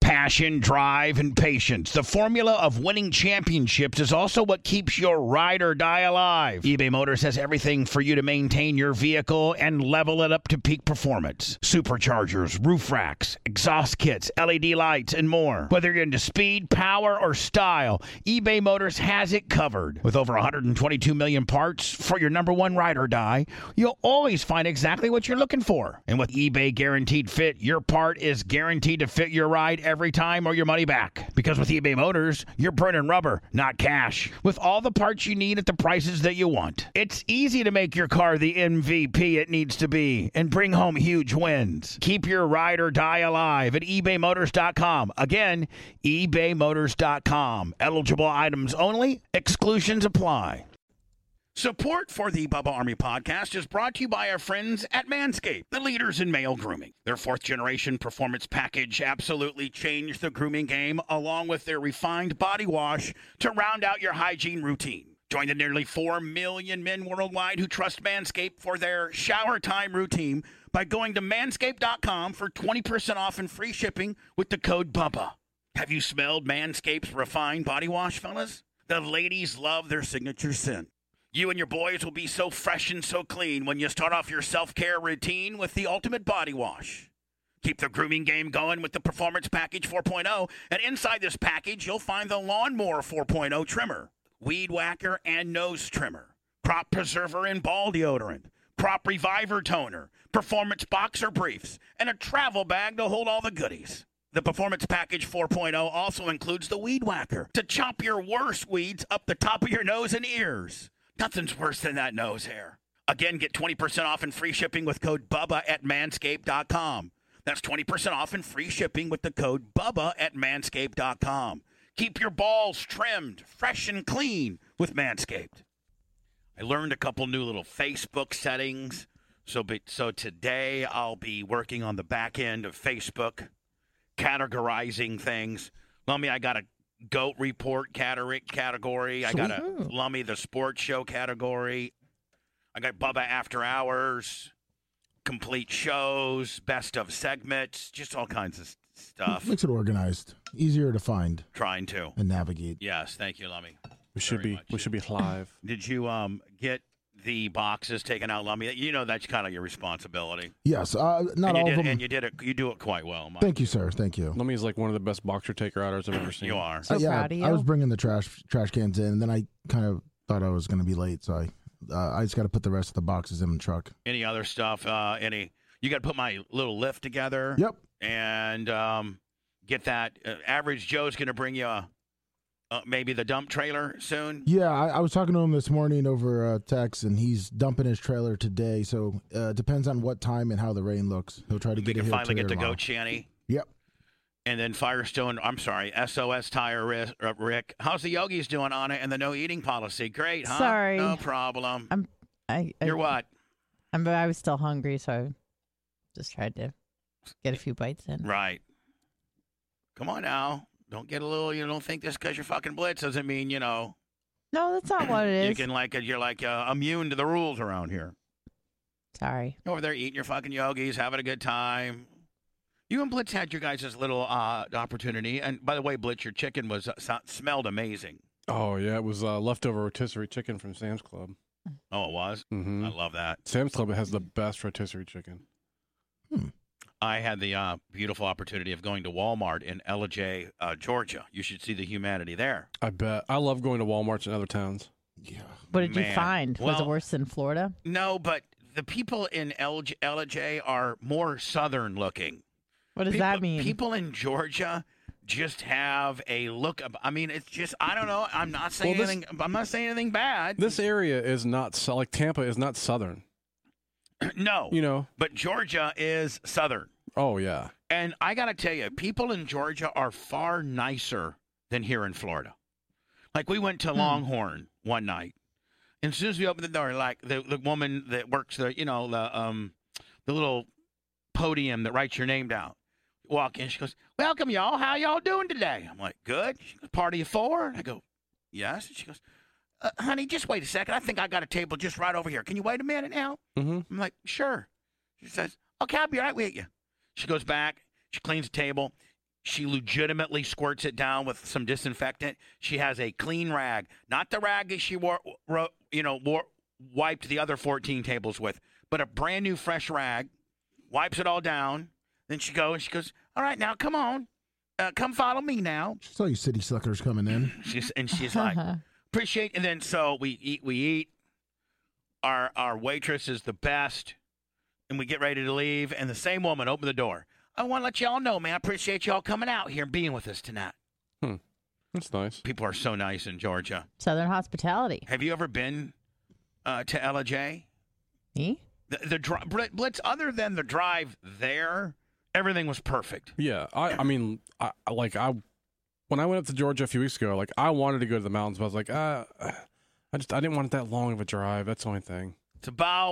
Passion, drive, and patience. The formula of winning championships is also what keeps your ride or die alive. eBay Motors has everything for you to maintain your vehicle and level it up to peak performance. Superchargers, roof racks, exhaust kits, LED lights, and more. Whether you're into speed, power, or style, eBay Motors has it covered. With over 122 million parts for your number one ride or die, you'll always find exactly what you're looking for. And with eBay Guaranteed Fit, your part is guaranteed to fit your ride every time or your money back. Because with eBay Motors, you're burning rubber, not cash. With all the parts you need at the prices that you want. It's easy to make your car the MVP it needs to be and bring home huge wins. Keep your ride or die alive at ebaymotors.com. Again, ebaymotors.com. Eligible items only. Exclusions apply. Support for the Bubba Army podcast is brought to you by our friends at Manscaped, the leaders in male grooming. Their 4th-generation performance package absolutely changed the grooming game, along with their refined body wash to round out your hygiene routine. Join the nearly 4 million men worldwide who trust Manscaped for their shower time routine by going to manscaped.com for 20% off and free shipping with the code BUBBA. Have you smelled Manscaped's refined body wash, fellas? The ladies love their signature scent. You and your boys will be so fresh and so clean when you start off your self-care routine with the ultimate body wash. Keep the grooming game going with the Performance Package 4.0, and inside this package, you'll find the Lawnmower 4.0 trimmer, Weed Whacker and Nose Trimmer, Crop Preserver and Ball Deodorant, Crop Reviver Toner, Performance Boxer Briefs, and a travel bag to hold all the goodies. The Performance Package 4.0 also includes the Weed Whacker to chop your worst weeds up the top of your nose and ears. Nothing's worse than that nose hair. Again, get 20% off and free shipping with code BUBBA at manscaped.com. That's 20% off and free shipping with the code BUBBA at manscaped.com. Keep your balls trimmed, fresh and clean with Manscaped. I learned a couple new little Facebook settings. So today I'll be working on the back end of Facebook, categorizing things. Lummy, I got a Goat Report category. I got a Lummy the Sports Show category. I got Bubba After Hours, complete shows, best of segments, just all kinds of stuff. Makes it organized, easier to find. Trying to and navigate. Yes, thank you, Lummy. We should be live. Did you get the boxes taken out, Lummy? You know that's kind of your responsibility. Yes, not all of them. And you did it. You do it quite well, Mike. Thank you, sir. Thank you. Lummy is like one of the best boxer taker outers I've ever seen. You are. So proud of you. I was bringing the trash cans in, and then I kind of thought I was going to be late, so I just got to put the rest of the boxes in the truck. Any other stuff? You got to put my little lift together. Yep. And get that. Average Joe's going to bring you maybe the dump trailer soon. Yeah, I was talking to him this morning over text, and he's dumping his trailer today. So depends on what time and how the rain looks. He'll try to get it here. We can finally get to tomorrow. Goat Shanty. Yep. And then Firestone, SOS Tire Rick. How's the yogis doing on it and the no eating policy? Great, huh? Sorry. No problem. You're what? I was still hungry, so I just tried to get a few bites in. Right. Come on now. Don't get a little, don't think just because you're fucking Blitz doesn't mean, No, that's not what it is. You're immune to the rules around here. Sorry. Over there eating your fucking yogis, having a good time. You and Blitz had your guys' little opportunity. And by the way, Blitz, your chicken smelled amazing. Oh, yeah. It was leftover rotisserie chicken from Sam's Club. Oh, it was? Mm-hmm. I love that. Sam's Club has the best rotisserie chicken. I had the beautiful opportunity of going to Walmart in Ellijay, Georgia. You should see the humanity there. I bet. I love going to Walmarts in other towns. Yeah. What did you find? Was it worse than Florida? No, but the people in Ellijay are more southern looking. What does that mean? People in Georgia just have a look. I mean, it's just, I don't know. I'm not saying anything. I'm not saying anything bad. This area is not like Tampa is not southern. No. But Georgia is southern. Oh, yeah. And I got to tell you, people in Georgia are far nicer than here in Florida. Like, we went to Longhorn one night. And as soon as we opened the door, like, the woman that works the little podium that writes your name down, walk in, she goes, "Welcome, y'all. How y'all doing today?" I'm like, "Good." She goes, "Party of four?" And I go, "Yes." And she goes, "Honey, just wait a second. I think I got a table just right over here. Can you wait a minute now?" Mm-hmm. I'm like, "Sure." She says, "Okay, I'll be right with you." She goes back. She cleans the table. She legitimately squirts it down with some disinfectant. She has a clean rag, not the rag that she wiped the other 14 tables with, but a brand new fresh rag. Wipes it all down. Then she goes, all right, now come on, come follow me now. Saw you city suckers coming in. She's like, appreciate. And then so we eat. Our waitress is the best, and we get ready to leave. And the same woman opened the door. I want to let y'all know, man. I appreciate y'all coming out here and being with us tonight. That's nice. People are so nice in Georgia. Southern hospitality. Have you ever been to LJ? Me? The Blitz, other than the drive there, everything was perfect. Yeah, I mean, when I went up to Georgia a few weeks ago, like I wanted to go to the mountains, but I was like, I didn't want it that long of a drive. That's the only thing. It's about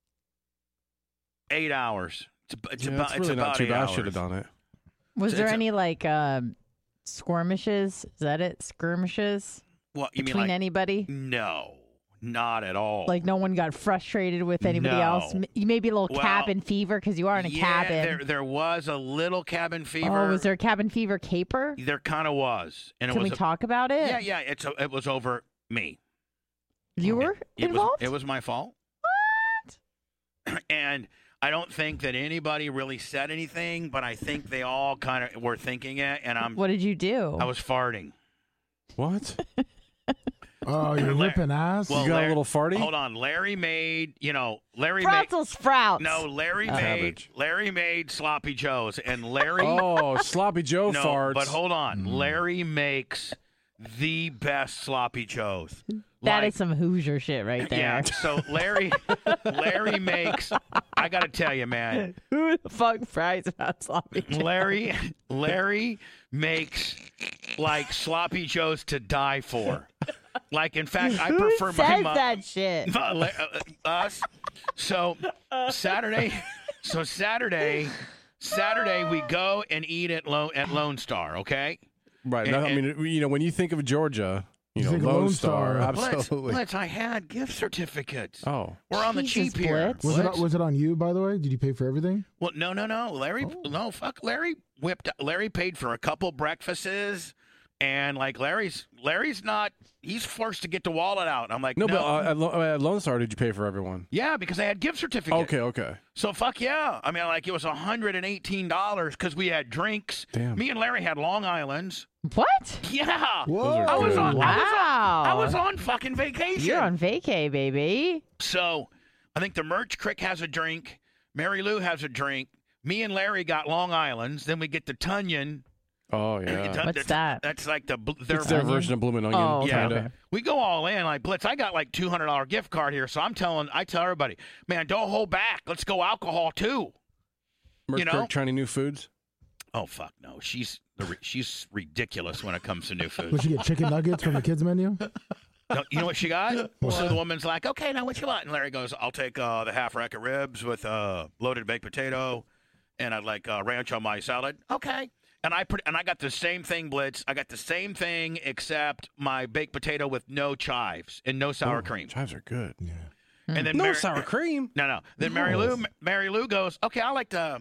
8 hours. It's That's really about not too 8 bad. hours. I should have done it. Was So there it's any skirmishes? Is that it? Skirmishes What you between mean? Anybody? No, not at all. Like no one got frustrated with anybody No. else? Maybe a little Well, cabin fever because you are in a cabin. There was a little cabin fever. Oh, was there a cabin fever caper? There kind of was, and Can it was we talk about it? Yeah. It was over me. You were It involved? was my fault. What? And I don't think that anybody really said anything, but I think they all kind of were thinking it. And What did you do? I was farting. What? Oh, you're ripping ass? Well, You got a Larry- little farty? Hold on, Larry made Brussels sprouts. No, Larry Cabbage. made sloppy joes, and Larry. Oh, sloppy Joe no, farts. but hold on, Larry makes the best sloppy joes. That Like- is some Hoosier shit right there. Yeah. So Larry makes. I got to tell you, man. Who the fuck fries about sloppy joe? Larry makes like sloppy joes to die for. Like, in fact, I Who prefer says my mom. that shit? Us. So Saturday we go and eat at Lone Star. Okay. Right. And- I mean, when you think of Georgia, You think of Lone Lone Star, Star. absolutely. Blitz, I had gift certificates. Oh, We're on the Jesus, cheap here. Blitz. Was it on you, by the way? Did you pay for everything? Well, no. Larry, no, fuck. Larry paid for a couple breakfasts, and like Larry's not. He's forced to get the wallet out. I'm like, no, no. but at Lone Star, did you pay for everyone? Yeah, because I had gift certificates. Okay. So fuck yeah. I mean, like it was $118 because we had drinks. Damn. Me and Larry had Long Islands. What? Yeah. Whoa. Those are I was good. on. Wow. I was on fucking vacation. You're on vacay, baby. So I think the Merch Crick has a drink. Mary Lou has a drink. Me and Larry got Long Islands. Then we get the Tunyon. Oh yeah. What's that? That's like their It's their version of Bloomin' Onion. Oh, okay, Yeah. kinda. okay. We go all in. Like Blitz, I got like $200 gift card here. So I tell everybody, man, don't hold back. Let's go alcohol too. Merch You know? Kirk trying new foods. Oh fuck no, she's ridiculous when it comes to new food. Would you get chicken nuggets from the kids menu? No, you know what she got? So the woman's like, okay, now what you want? And Larry goes, I'll take the half rack of ribs with loaded baked potato, and I'd like ranch on my salad. Okay. And I got the same thing, Blitz. I got the same thing except my baked potato with no chives and no sour cream. Chives are good. Yeah. And then No sour cream. No. Then Mary Lou goes, okay, I like the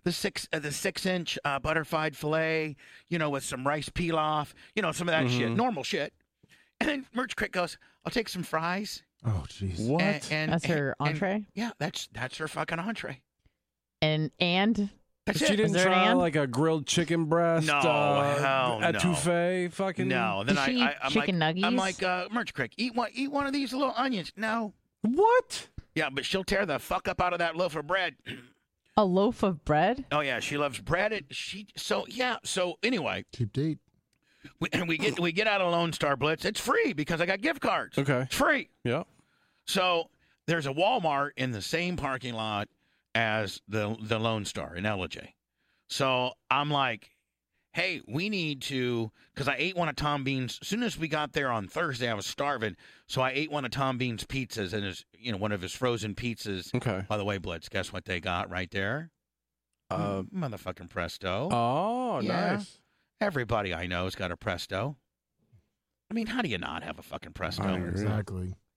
6-inch butterfied fillet, with some rice pilaf, some of that shit, normal shit. And then Merch Crick goes, I'll take some fries. Oh, jeez. What? And That's her entree? Yeah, that's her fucking entree. And That's She it. didn't there an try and? like a grilled chicken breast. No, hell no. Etouffee, fucking. No, then Did she eat I'm chicken like, nuggies? I'm like, Merch Crick, eat one of these little onions. No. What? Yeah, but she'll tear the fuck up out of that loaf of bread. a loaf of bread? Oh yeah, she loves bread. So anyway, Cheap date. we get out of Lone Star Blitz. It's free because I got gift cards. Okay. It's free. Yeah. So there's a Walmart in the same parking lot as the Lone Star in LJ. So I'm like, hey, we need to, because I ate one of Tom Bean's. As soon as we got there on Thursday, I was starving. So I ate one of Tom Bean's pizzas and one of his frozen pizzas. Okay. By the way, Blitz, guess what they got right there? Motherfucking Presto. Oh, Yeah. nice. Everybody I know has got a Presto. I mean, how do you not have a fucking Presto? I agree. Exactly.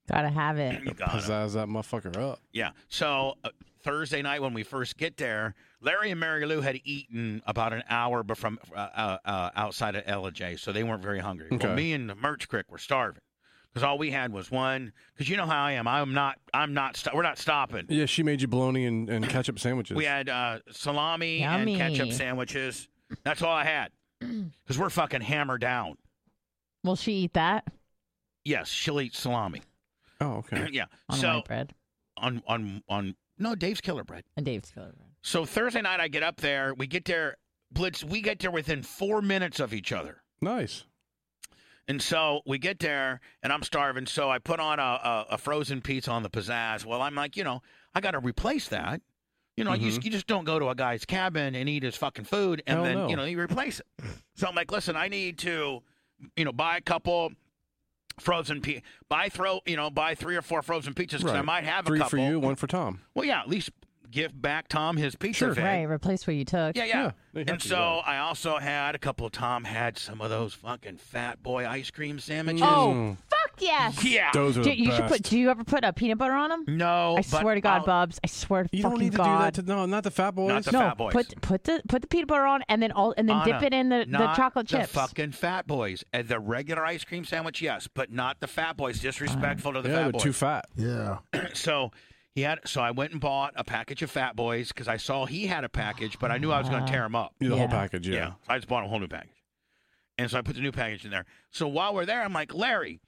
Gotta have it. You got it. Pizzazz that motherfucker up. Yeah. So Thursday night when we first get there, Larry and Mary Lou had eaten about an hour from outside of L&J, so they weren't very hungry. Okay. Well, me and the Merch Crick were starving because all we had was one. Because you know how I am. We're not stopping. Yeah, she made you bologna and ketchup sandwiches. We had salami Yummy. and ketchup sandwiches. That's all I had because we're fucking hammered down. Will she eat that Yes, she'll eat salami. Oh, okay. Yeah. on So white bread? on no Dave's Killer Bread. And Dave's killer bread. So Thursday night I get up there. We get there, Blitz. We get there within 4 minutes of each other. Nice. And so we get there, and I'm starving. So I put on a frozen pizza on the pizzazz. Well, I'm like, I got to replace that. You just don't go to a guy's cabin and eat his fucking food, and Hell then no. you replace it. So I'm like, listen, I need to, buy a couple frozen buy 3 or 4 frozen pizzas because I Right. might have 3 a couple. for you, 1 for Tom. Well, yeah, at least give back Tom his pizza Sure. fig. Right, replace what you took. Yeah. Yeah, they have And to do so I also had a couple. Tom had some of those fucking Fat Boy ice cream sandwiches. Oh, fuck yes. Yeah. Those are Do, the you best. should put. Do you ever put peanut butter on them? No, I but swear to God, I'll- Bubs. I swear to You fucking don't need to God. do that. No, not the Fat Boys. Not the no, Fat Boys. put the peanut butter on and then Anna, dip it in the not chocolate the chips. fucking Fat Boys. And the regular ice cream sandwich, yes, but not the Fat Boys. Disrespectful to the yeah, Fat they're Boys. too fat. Yeah. So I went and bought a package of Fat Boys because I saw he had a package, but I knew I was going to tear him up. The whole Yeah. package, yeah. So I just bought a whole new package. And so I put the new package in there. So while we're there, I'm like, Larry,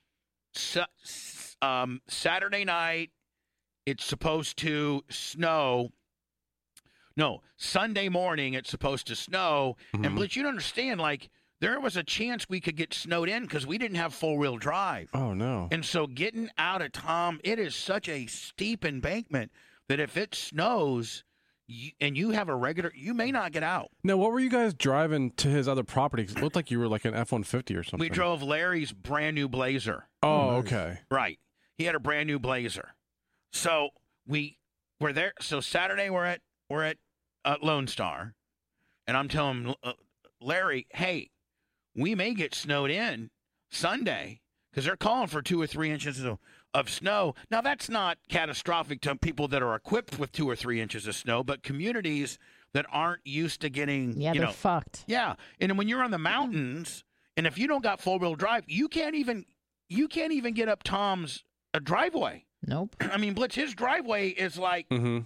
Saturday night, it's supposed to snow. No, Sunday morning, it's supposed to snow. And Mhm. Blitz, you don't understand, like, there was a chance we could get snowed in because we didn't have four-wheel drive. Oh, no. And so getting out of Tom, it is such a steep embankment that if it snows and you have a regular, you may not get out. Now, what were you guys driving to his other property? 'Cause it looked like you were like an F-150 or something. We drove Larry's brand new Blazer. Oh, nice. okay. Right. He had a brand new Blazer. So we were there. So Saturday we're at Lone Star, and I'm telling Larry, hey, we may get snowed in Sunday because they're calling for 2 or 3 inches of snow. Now that's not catastrophic to people that are equipped with 2 or 3 inches of snow, but communities that aren't used to getting, Yeah, they're fucked. yeah. And when you're on the mountains, and if you don't got 4-wheel drive, you can't even get up Tom's driveway. Nope. I mean, Blitz, his driveway is like. Mm-hmm.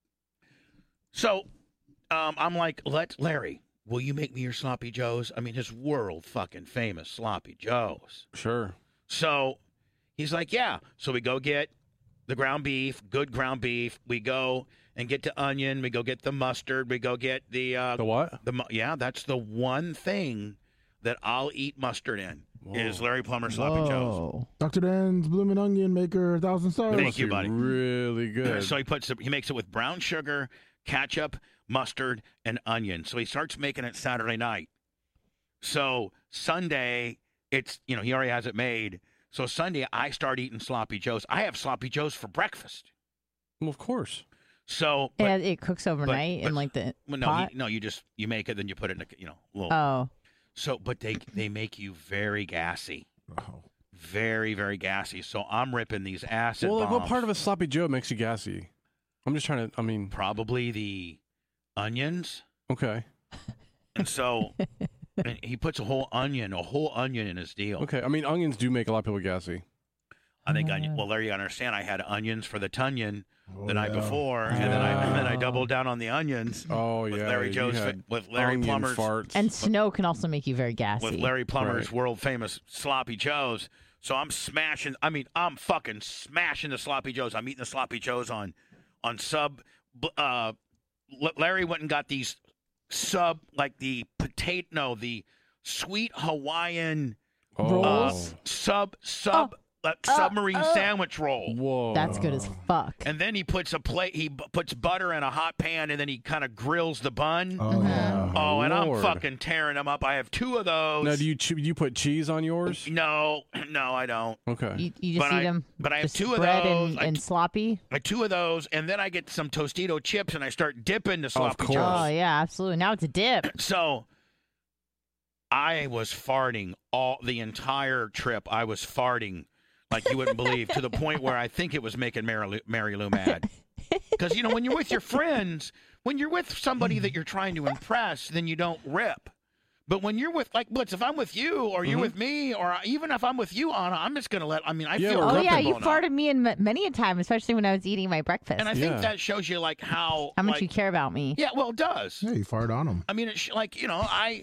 So, I'm like, Larry, will you make me your sloppy joes? I mean, his world fucking famous sloppy joes. Sure. So he's like, yeah. So we go get the ground beef, good ground beef. We go and get the onion. We go get the mustard. We go get the what? yeah. That's the one thing that I'll eat mustard in is Whoa. Larry Plummer sloppy joes. Whoa. Dr. Dan's Bloomin' Onion Maker, 1,000 stars. Thank Must you, be buddy. Really good. So he makes it with brown sugar, ketchup, mustard, and onion. So he starts making it Saturday night. So Sunday, it's, he already has it made. So Sunday, I start eating sloppy joes. I have sloppy joes for breakfast. Well, of course. So, And it cooks overnight but- in like the well, pot. you make it, then you put it in a, little. Oh, So, but they make you very gassy. Oh. Very, very gassy. So I'm ripping these acid Well, like, what bombs. part of a sloppy Joe makes you gassy? I'm just trying to. I mean, Probably the onions. okay, And so and he puts a whole onion in his deal. okay. I mean, onions do make a lot of people gassy. I think onion. Well, Larry, you understand. I had onions for the Tunyon the night yeah. before, and then I doubled down on the onions Oh with yeah, Larry you Joe's had with Larry onion Plummer's farts. and snow can also make you very gassy. with Larry Plummer's Right. world famous sloppy joes. So I'm smashing. I mean, I'm fucking smashing the sloppy joes. I'm eating the sloppy joes on sub. Larry went and got these sub like the sweet Hawaiian Rolls? submarine sandwich roll. Whoa, That's good as fuck. And then he puts puts butter in a hot pan, and then he kind of grills the bun. Oh, yeah. Oh, and I'm Lord. fucking tearing them up. I have 2 of those. Now, do you put cheese on yours? No, I don't. Okay. You just eat them. but I have just 2 of bread those. and sloppy. I 2 of those, and then I get some Tostito chips, and I start dipping the sloppy course. joes. Oh yeah, absolutely. Now it's a dip. So I was farting all the entire trip. I was farting like you wouldn't believe, to the point where I think it was making Mary Lou mad. Because, you know, when you're with your friends, when you're with somebody that you're trying to impress, then you don't rip. But when you're with, like, Blitz, if I'm with you or you're with me, or even if I'm with you, Anna, I'm just going to I feel Oh, yeah, you comfortable farted me in many a time, especially when I was eating my breakfast. And I think that shows you, like, how much you care about me. Yeah, well, it does. Yeah, you fart on them. I mean, it's like, you know,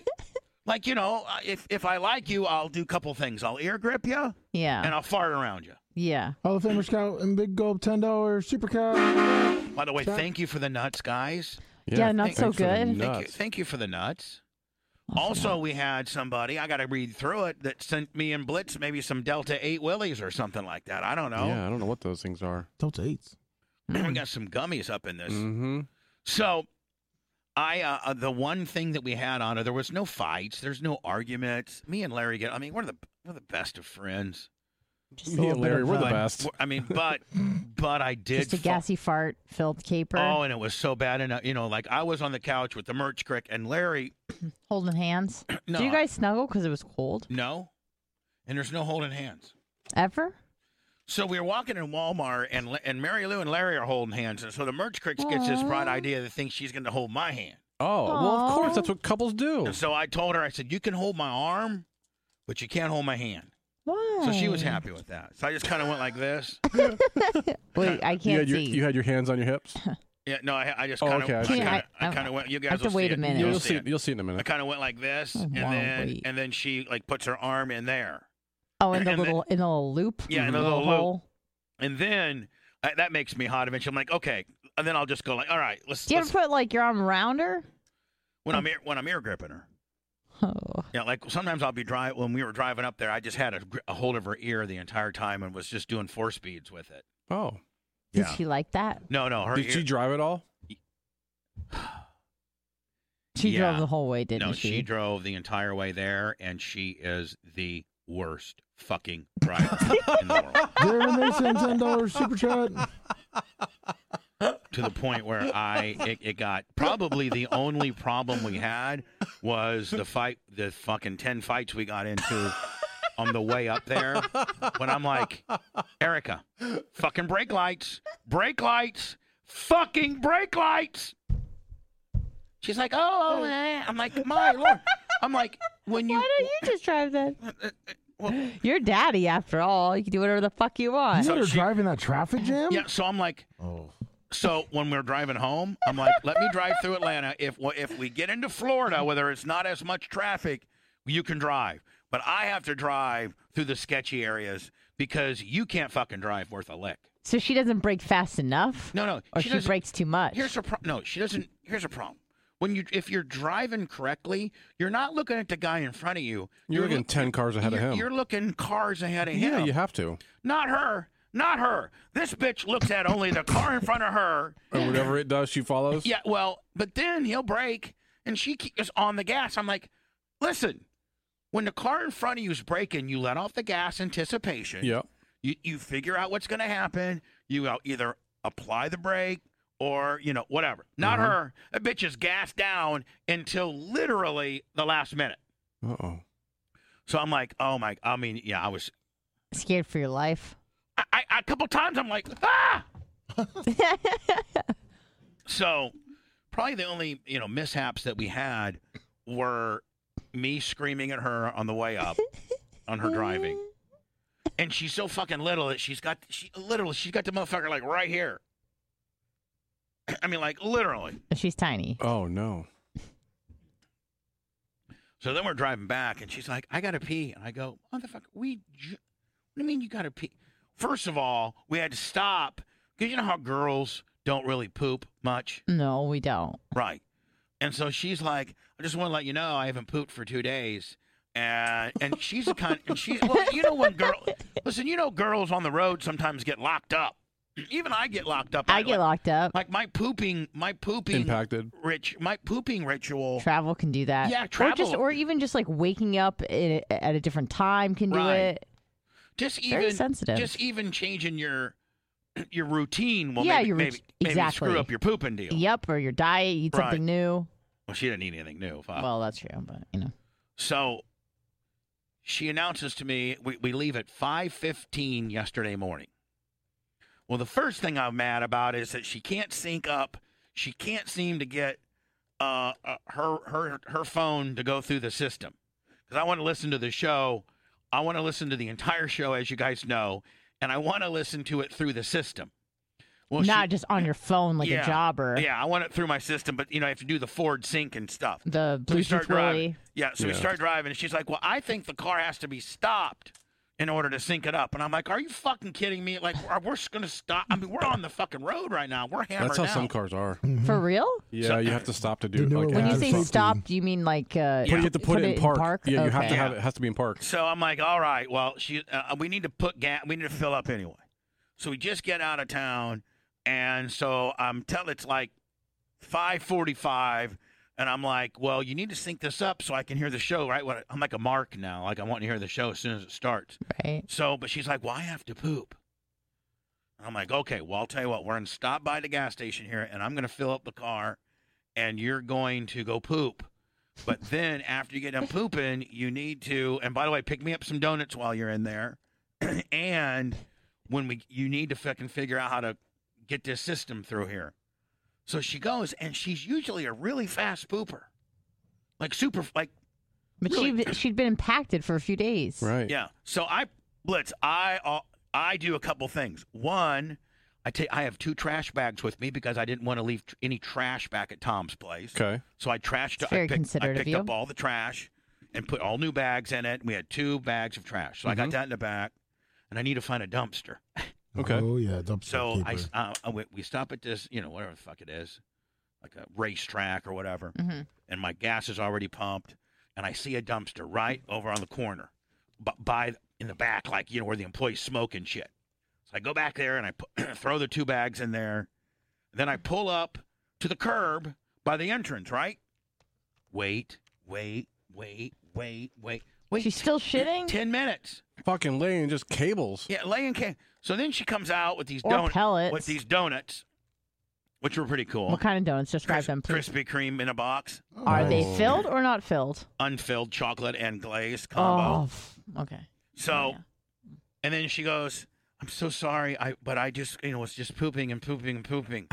if I like you, I'll do a couple things. I'll ear grip you. Yeah. And I'll fart around you. Yeah. Hall of Famer Scout and Big Gulp $10 Super Cat. By the way, thank you for the nuts, guys. Yeah, nuts so good. Thank you for the nuts. Also, we had somebody, I got to read through it, that sent me and Blitz maybe some Delta 8 Willies or something like that. I don't know. Yeah, I don't know what those things are. Delta 8s. We got some gummies up in this. Mm-hmm. So, the one thing that we had on her, there was no fights. There's no arguments. Me and Larry we're the best of friends. Just Me and Larry, we're the best. I mean, but I did. Just a gassy fart-filled caper. Oh, and it was so bad. And, you know, like I was on the couch with the merch crick and Larry. Holding hands? No. Did you guys snuggle because it was cold? No. And there's no holding hands. Ever? So we were walking in Walmart, and Mary Lou and Larry are holding hands. And so the merch crick gets this bright idea that thinks she's going to hold my hand. Oh, well, of course. That's what couples do. And so I told her, I said, you can hold my arm, but you can't hold my hand. Why? So she was happy with that. So I just kind of went like this. Wait, I can't see. You had your hands on your hips? Yeah, no, I just kind of, okay. I kind of went. You guys I have will to wait see a minute. it. You'll see in a minute. I kind of went like this, and then she like puts her arm in there. Oh, in the little loop. Yeah, in the little hole. And then that makes me hot. Eventually, I'm like, okay, and then I'll just go like, all right, let's. Do you ever put like your arm around her? When I'm ear gripping her. Oh. Yeah, like sometimes I'll be when we were driving up there, I just had a hold of her ear the entire time and was just doing 4 speeds with it. Oh. Did she like that? No. Did she drive it all? She drove the whole way, didn't she? No, she drove the entire way there, and she is the worst fucking driver in the world. Jeremy Mason, $10 Super Chat. To the point where it got probably the only problem we had was the fucking 10 fights we got into on the way up there. When I'm like, Erica, fucking brake lights, fucking brake lights. She's like, oh, I'm like, my Lord. I'm like, when you. Why don't you just drive then? Well, you're daddy after all. You can do whatever the fuck you want. You let her drive in that traffic jam? Yeah, so I'm like, oh. So when we're driving home, I'm like, let me drive through Atlanta. If we get into Florida, where there's not as much traffic, you can drive. But I have to drive through the sketchy areas because you can't fucking drive worth a lick. So she doesn't brake fast enough? No. Or she brakes too much? No, she doesn't. Here's a problem. If you're driving correctly, you're not looking at the guy in front of you. You're looking 10 cars ahead of him. You're looking cars ahead of him. Yeah, you have to. Not her. This bitch looks at only the car in front of her. Or whatever it does, she follows? Yeah, well, but then he'll brake, and she is on the gas. I'm like, listen, when the car in front of you is braking, you let off the gas anticipation. Yep. You figure out what's going to happen. You either apply the brake or, whatever. Not her. That bitch is gassed down until literally the last minute. Uh-oh. So I'm like, oh, my. I mean, yeah, I was scared for your life. A couple times I'm like, ah! So probably the only, mishaps that we had were me screaming at her on the way up on her driving. And she's so fucking little that she's got the motherfucker like right here. I mean, like literally. She's tiny. Oh, no. So then we're driving back and she's like, I got to pee. And I go, motherfucker, what do you mean you got to pee? First of all, we had to stop because you know how girls don't really poop much? No, we don't. Right. And so she's like, I just want to let you know I haven't pooped for 2 days. And she's the kind, girls on the road sometimes get locked up. Even I get locked up. I get locked up. Like my pooping impacted. My pooping ritual. Travel can do that. Yeah, travel. Or even just like waking up at a different time can do it. Very sensitive. Just even changing your routine will maybe screw up your pooping deal. Yep, or your diet, eat something new. Well, she didn't eat anything new. Well, that's true, but So she announces to me we leave at 5:15 yesterday morning. Well, the first thing I'm mad about is that she can't sync up. She can't seem to get her phone to go through the system. Because I want to listen to the show. I want to listen to the entire show, as you guys know, and I want to listen to it through the system. Well, Not just on your phone like a jobber. Yeah, I want it through my system, but, I have to do the Ford Sync and stuff. The So we start Bluetooth driving. Willy. Yeah, so we start driving, and she's like, well, I think the car has to be stopped in order to sync it up. And I'm like, are you fucking kidding me? Like, we're just going to stop. I mean, we're on the fucking road right now. We're hammered That's how now. some cars are. For real? Yeah, So- you have to stop to do The it. newer Like, When you Yeah, say safety. stop, do you mean like you have to put it in park. Yeah, you have to Okay. have it. It has to be in park. So I'm like, all right, well, we need to put gas. We need to fill up anyway. So we just get out of town, and so it's like 5:45, and I'm like, well, you need to sync this up so I can hear the show, right? I'm like a mark now, like I want to hear the show as soon as it starts. Right. So, but she's like, well, I have to poop. I'm like, okay, well, I'll tell you what, we're going to stop by the gas station here, and I'm going to fill up the car, and you're going to go poop. But then after you get done pooping, you need to, and by the way, pick me up some donuts while you're in there. And you need to fucking figure out how to get this system through here. So she goes, and she's usually a really fast pooper. Like super, like, But really. she'd been impacted for a few days. Right. Yeah. So I do a couple things. One, I have 2 trash bags with me because I didn't want to leave any trash back at Tom's place. Okay. So I Very considerate I of picked you. up all the trash and put all new bags in it. We had 2 bags of trash. So I got that in the back, and I need to find a dumpster. Okay. Oh yeah, dumpster So keeper. we stop at this, whatever the fuck it is, like a racetrack or whatever, Mm-hmm. and my gas is already pumped, and I see a dumpster right over on the corner, in the back, like where the employees smoke and shit. So I go back there and I throw the 2 bags in there, then I pull up to the curb by the entrance. Right? Wait. She's still shitting? 10 minutes. Fucking laying just cables. Yeah, laying can. So then she comes out with these Or donuts. pellets. With these donuts, which were pretty cool. What kind of donuts? Describe them, please. Krispy Kreme in a box, Are they Oh. filled or not filled? unfilled chocolate and glaze combo. Okay. So, Oh, yeah. and then she goes, "I'm so sorry, but I just, was just pooping and pooping and pooping."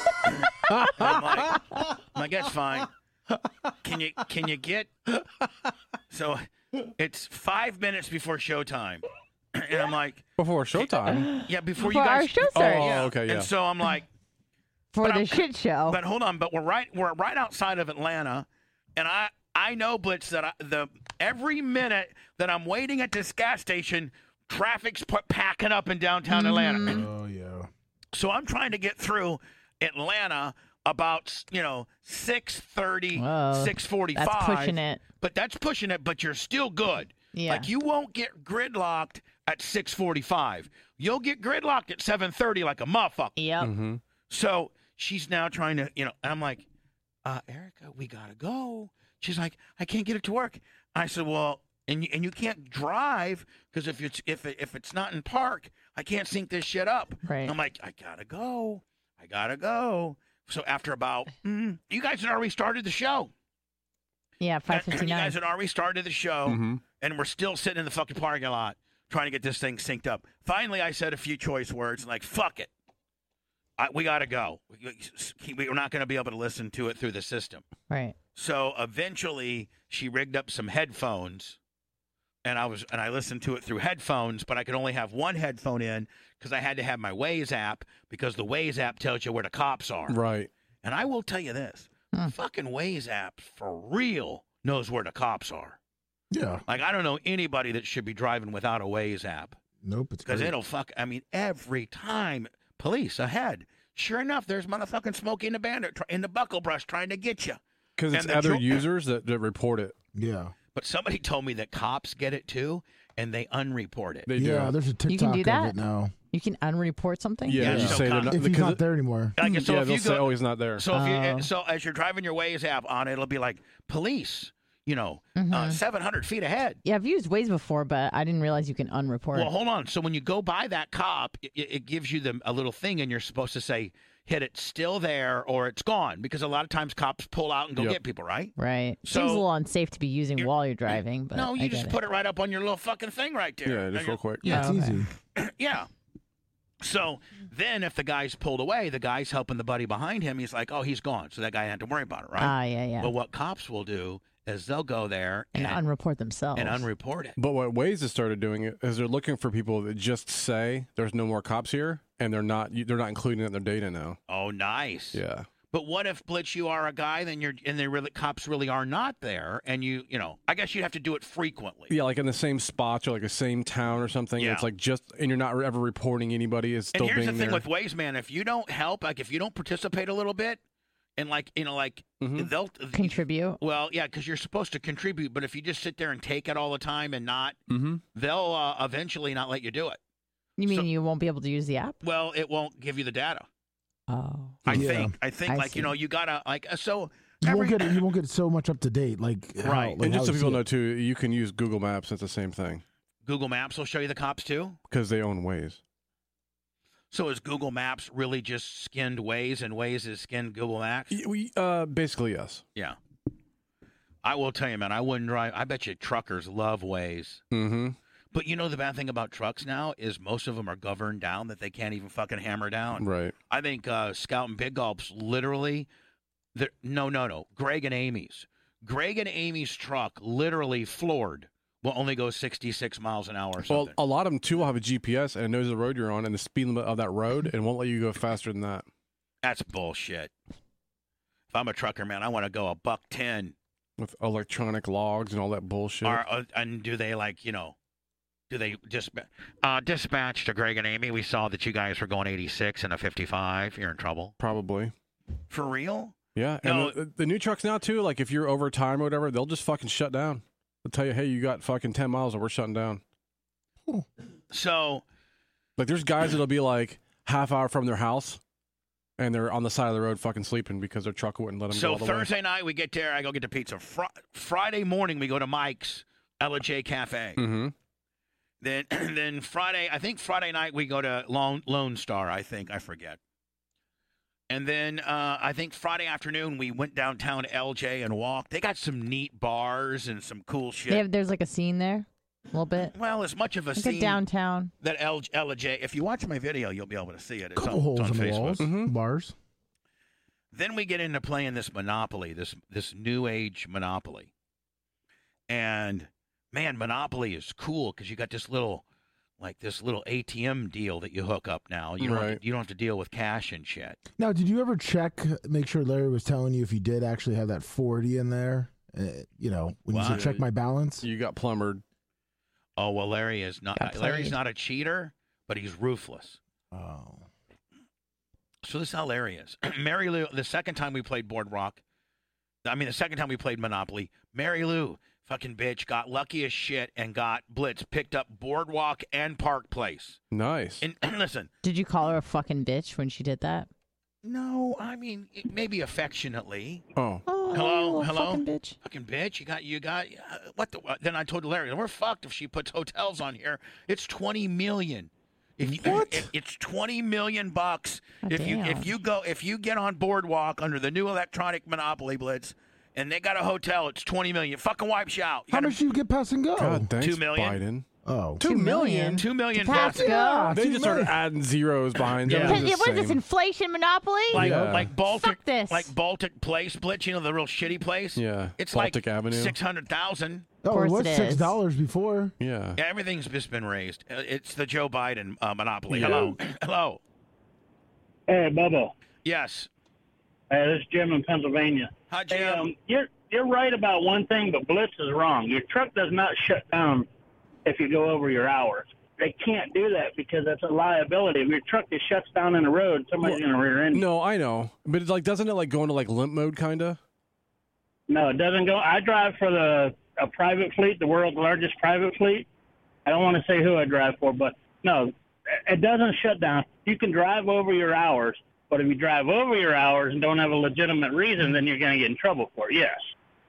I'm like, that's fine. Can you get? So, it's 5 minutes before showtime, and I'm like, Before showtime. yeah, before For you guys. our show starts. Oh, okay, yeah. And so I'm like. For but the I'm- shit show. But hold on, we're right outside of Atlanta, and I know, Blitz, that every minute that I'm waiting at this gas station, traffic's packing up in downtown Atlanta. Oh yeah. So I'm trying to get through Atlanta about 6:30, Whoa, 6:45. That's pushing it. But that's pushing it. But you're still good. Yeah. Like you won't get gridlocked at 6:45. You'll get gridlocked at 7:30 like a motherfucker. Yep. Mm-hmm. So she's now trying to, and I'm like, Erica, we gotta go. She's like, I can't get it to work. I said, well, and you can't drive because if it's not in park, I can't sync this shit up. Right. I'm like, I gotta go. So after about, you guys had already started the show. Yeah, You 5:59. guys had already started the show, Mm-hmm. and we're still sitting in the fucking parking lot trying to get this thing synced up. Finally, I said a few choice words like, fuck it. We got to go. We're not going to be able to listen to it through the system. Right. So eventually, she rigged up some headphones, and I listened to it through headphones, but I could only have one headphone in because I had to have my Waze app because the Waze app tells you where the cops are. Right. And I will tell you this: fucking Waze app for real knows where the cops are. Yeah. Like I don't know anybody that should be driving without a Waze app Nope. It's because great. it'll fuck. I mean, every time. Police ahead. Sure enough, there's motherfucking Smokey and the Bandit in the buckle brush trying to get you. Because it's And the other jo- users that report it. Yeah. But somebody told me that cops get it too, and they unreport it. They Yeah. do. There's a can TikTok do of that? it now. You can unreport something? Yeah, Yeah, just so say they're com- not. If he's because not there anymore. Like, so yeah, if they'll you say, go, oh, he's not there. so if Oh. you, so as you're driving your Waze app on, it'll be like police, 700 feet ahead. Yeah, I've used Waze before, but I didn't realize you can unreport. Well, hold on. So when you go by that cop, it gives you a little thing, and you're supposed to say, hit it still there or it's gone, because a lot of times cops pull out and go Yep. get people, right? Right. So- Seems a little unsafe to be using while you're driving, but No, I you get just it. put it right up on your little fucking thing right there. Yeah, just real quick. Yeah, it's Okay. easy. Yeah. So then if the guy's pulled away, the guy's helping the buddy behind him. He's like, oh, he's gone. So that guy had to worry about it, right? Ah, yeah. But what cops will do is they'll go there And unreport themselves. and unreport it. But what Waze has started doing is they're looking for people that just say there's no more cops here, and they're not including it in their data now. Oh, nice. Yeah. But what if, Blitz, you are a guy, then cops really are not there, and you know, I guess you'd have to do it frequently. Yeah, like in the same spots or like a same town or something. Yeah. It's like and you're not ever reporting anybody is And still here's being the thing there. with Waze, man. If you don't help, like if you don't participate a little bit, and Mhm. they'll Contribute. Well, yeah, because you're supposed to contribute, but if you just sit there and take it all the time and not, Mm-hmm. they'll eventually not let you do it. You mean So- you won't be able to use the app? Well, it won't give you the data. Oh. I Yeah. think I like see. you know you gotta like so. You won't get so much up to date, like how, Right. like And just how so to people see know it. too, you can use Google Maps. It's the same thing Google Maps will show you the cops too. because they own Waze. So is Google Maps really just skinned Waze, and Waze is skinned Google Maps? Basically, yes. Yeah. I will tell you, man. I wouldn't drive. I bet you truckers love Waze. Mm-hmm. But you know the bad thing about trucks now is most of them are governed down that they can't even fucking hammer down. Right. I think Scout and Big Gulp's literally, no. Greg and Amy's truck literally floored will only go 66 miles an hour or Well, something. a lot of them too will have a GPS and it knows the road you're on and the speed limit of that road and won't let you go faster than that. That's bullshit. If I'm a trucker, man, I want to go $110. With electronic logs and all that bullshit. And do they do they just dispatch to Greg and Amy? We saw that you guys were going 86 and a 55. You're in trouble. Probably. For real? Yeah. No. And the new trucks now too, like if you're over time or whatever, they'll just fucking shut down. They'll tell you, hey, you got fucking 10 miles or we're shutting down. So Like there's guys that'll be like half hour from their house and they're on the side of the road fucking sleeping because their truck wouldn't let them go So all the Thursday night we get there. I go get the pizza. Friday morning we go to Mike's L&J Cafe. way. Mm-hmm. Then Friday night we go to Lone Star. I forget. And then I think Friday afternoon we went downtown to LJ and walked. They got some neat bars and some cool shit. There's like a scene there, a little bit. Well, as much of a Like a scene downtown. that LJ. If you watch my video, you'll be able to see it. It's Couple on, holes it's on in the Facebook. walls, Mhm. bars. Then we get into playing this Monopoly, this new age Monopoly. And man, Monopoly is cool because you got this little ATM deal that you hook up now. You don't have to deal with cash and shit. Now, did you ever make sure Larry was telling you if you did actually have that 40 in there? When you said check my balance. You got plumbered. Oh well, Larry is not. Got Larry's played. not a cheater, but he's ruthless. Oh. So this is how Larry is. Mary Lou, the second time we played the second time we played Monopoly, Mary Lou, fucking bitch, got lucky as shit and got Blitz, picked up Boardwalk and Park Place. Nice. And listen, Did you call her a fucking bitch when she did that? no, I mean, maybe affectionately. Oh. Oh, Hello? you little Hello? fucking bitch. Fucking bitch, you got what the? Then I told Larry, we're fucked if she puts hotels on here. It's $20 million. It's $20 million bucks. Oh, If you get on Boardwalk under the new electronic Monopoly Blitz, and they got a hotel, it's $20 million. It fucking wipes you out. You How gotta- much do you get pass and go? God, thanks, $2 million. Biden. Oh. $2 million. $2 million Pass passes. go. They just started adding zeros behind Yeah. them. What It's the is this, same. inflation monopoly? Like Baltic, Fuck this. like Baltic Place Blitz. You know the real shitty place. Yeah. It's Baltic like Avenue. 600,000. Oh, it course was it is. $6 before. Yeah. Yeah, everything's just been raised. It's the Joe Biden monopoly. Yeah. Hello, hello. Hey, Bubba. Yes. Hey, this is Jim in Pennsylvania. Hi, Jim. Hey, you're right about one thing, but Blitz is wrong. Your truck does not shut down if you go over your hours. They can't do that because that's a liability. If your truck just shuts down in the road, somebody's going to rear end you. No, I know. But it's like, doesn't it like go into like limp mode kind of? No, it doesn't go. I drive for a private fleet, the world's largest private fleet. I don't want to say who I drive for, but no, it doesn't shut down. You can drive over your hours, but if you drive over your hours and don't have a legitimate reason, then you're going to get in trouble for it, yes.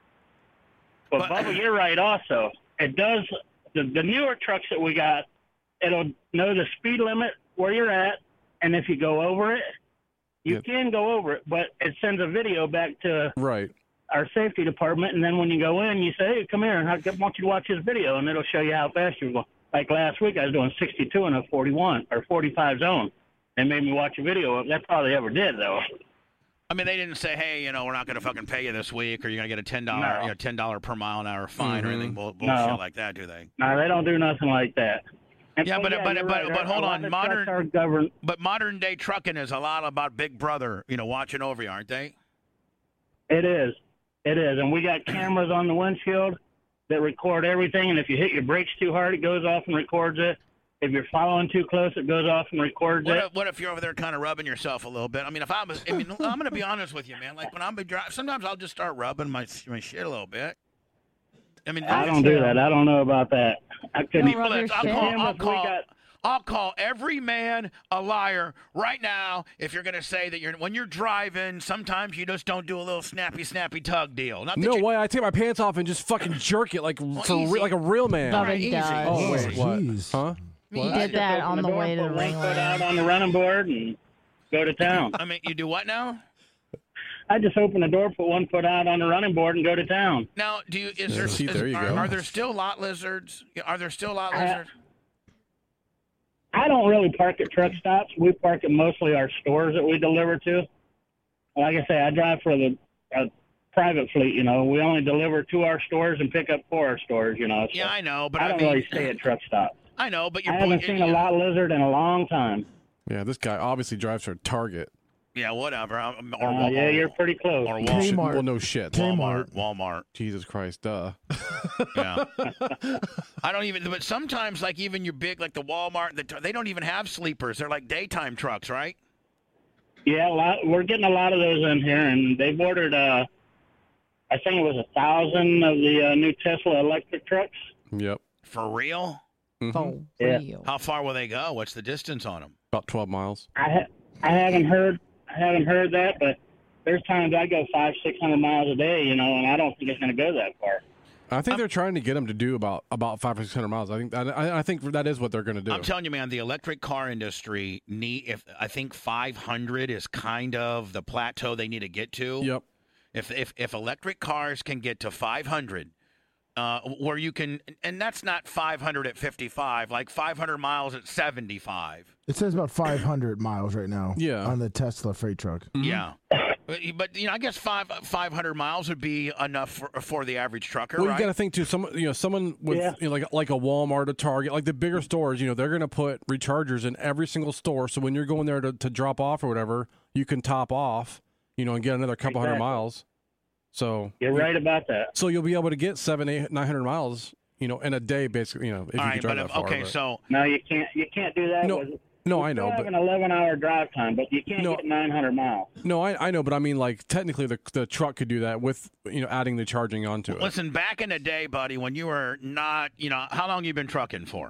But Bubba, you're right also. It does, the newer trucks that we got, it'll know the speed limit where you're at, and if you go over it, You can go over it, but it sends a video back to Right. our safety department, and then when you go in, you say, "Hey, come here, and I want you to watch this video," and it'll show you how fast you're going. Like last week, I was doing 62 in a 41 or 45 zone. They made me watch a video. That's all they ever did, though. I mean, they didn't say, hey, we're not going to fucking pay you this week, or you're going to get a $10, $10 per mile an hour fine or anything bullshit like that, do they? No, they don't do nothing like that. And Yeah, so, but you're right. but hold A lot on, of trucks are modern day trucking is a lot about Big Brother, watching over you, aren't they? It is, and we got cameras on the windshield that record everything. And if you hit your brakes too hard, it goes off and records it. If you're following too close, it goes off and records it. What if you're over there kind of rubbing yourself a little bit? I mean, I'm going to be honest with you, man. Like when I'm driving, sometimes I'll just start rubbing my shit a little bit. I mean, I don't do that. I don't know about that. I couldn't. Don't rub your shit. I'll call every man a liar right now if you're going to say that when you're driving, sometimes you just don't do a little snappy tug deal. Not that No way! I take my pants off and just fucking jerk it like like a real man. Bubba Easy. does. Oh wait, what? Jeez. Huh? He What? did that on the way to the Put one foot ringworm. out on the running board and go to town. I mean, you do what now? I just open the door, put 1 foot out on the running board, and go to town. Now, There you go. are there still lot lizards? Are there still lot lizards? I don't really park at truck stops. We park at mostly our stores that we deliver to. Like I say, I drive for the private fleet. We only deliver to our stores and pick up for our stores. So Yeah, I know, but I don't mean, really stay at truck stops. I know, but I haven't seen a lot lizard in a long time. Yeah, this guy obviously drives for Target. Yeah, whatever. Yeah, you're pretty close. Or Kmart. Well, no shit. Walmart. Jesus Christ, duh. Yeah. I don't even. But sometimes, like even your big, like the Walmart, they don't even have sleepers. They're like daytime trucks, right? Yeah, we're getting a lot of those in here, and they've ordered. I think it was 1,000 of the new Tesla electric trucks. Yep. For real? Mm-hmm. Oh, Yeah. real. How far will they go? What's the distance on them? About 12 miles. I haven't heard that, but there's times I go 500-600 miles a day, and I don't think it's going to go that far. I think they're trying to get them to do about 500 or 600 miles. I think that is what they're going to do. I'm telling you, man, the electric car industry I think 500 is kind of the plateau they need to get to. Yep. If electric cars can get to 500, where you can, and that's not 500 at 55, like 500 miles at 75. It says about 500 miles right now. Yeah. On the Tesla freight truck. Yeah. But I guess 500 miles would be enough for the average trucker, Well, right? you got to think too. Someone with like a Walmart, a Target, like the bigger stores. They're going to put rechargers in every single store. So when you're going there to drop off or whatever, you can top off, and get another couple hundred miles. So You're right about that. So you'll be able to get 700, 800, 900 miles, in a day, basically. If All you right, can drive but that far. okay, but- so No, you can't do that. No, We I know, still have but an 11-hour drive time, but you can't get 900 miles. no, I know, but I mean, like technically, the truck could do that with adding the charging onto it. listen, back in the day, buddy, when you were not, how long you been trucking for?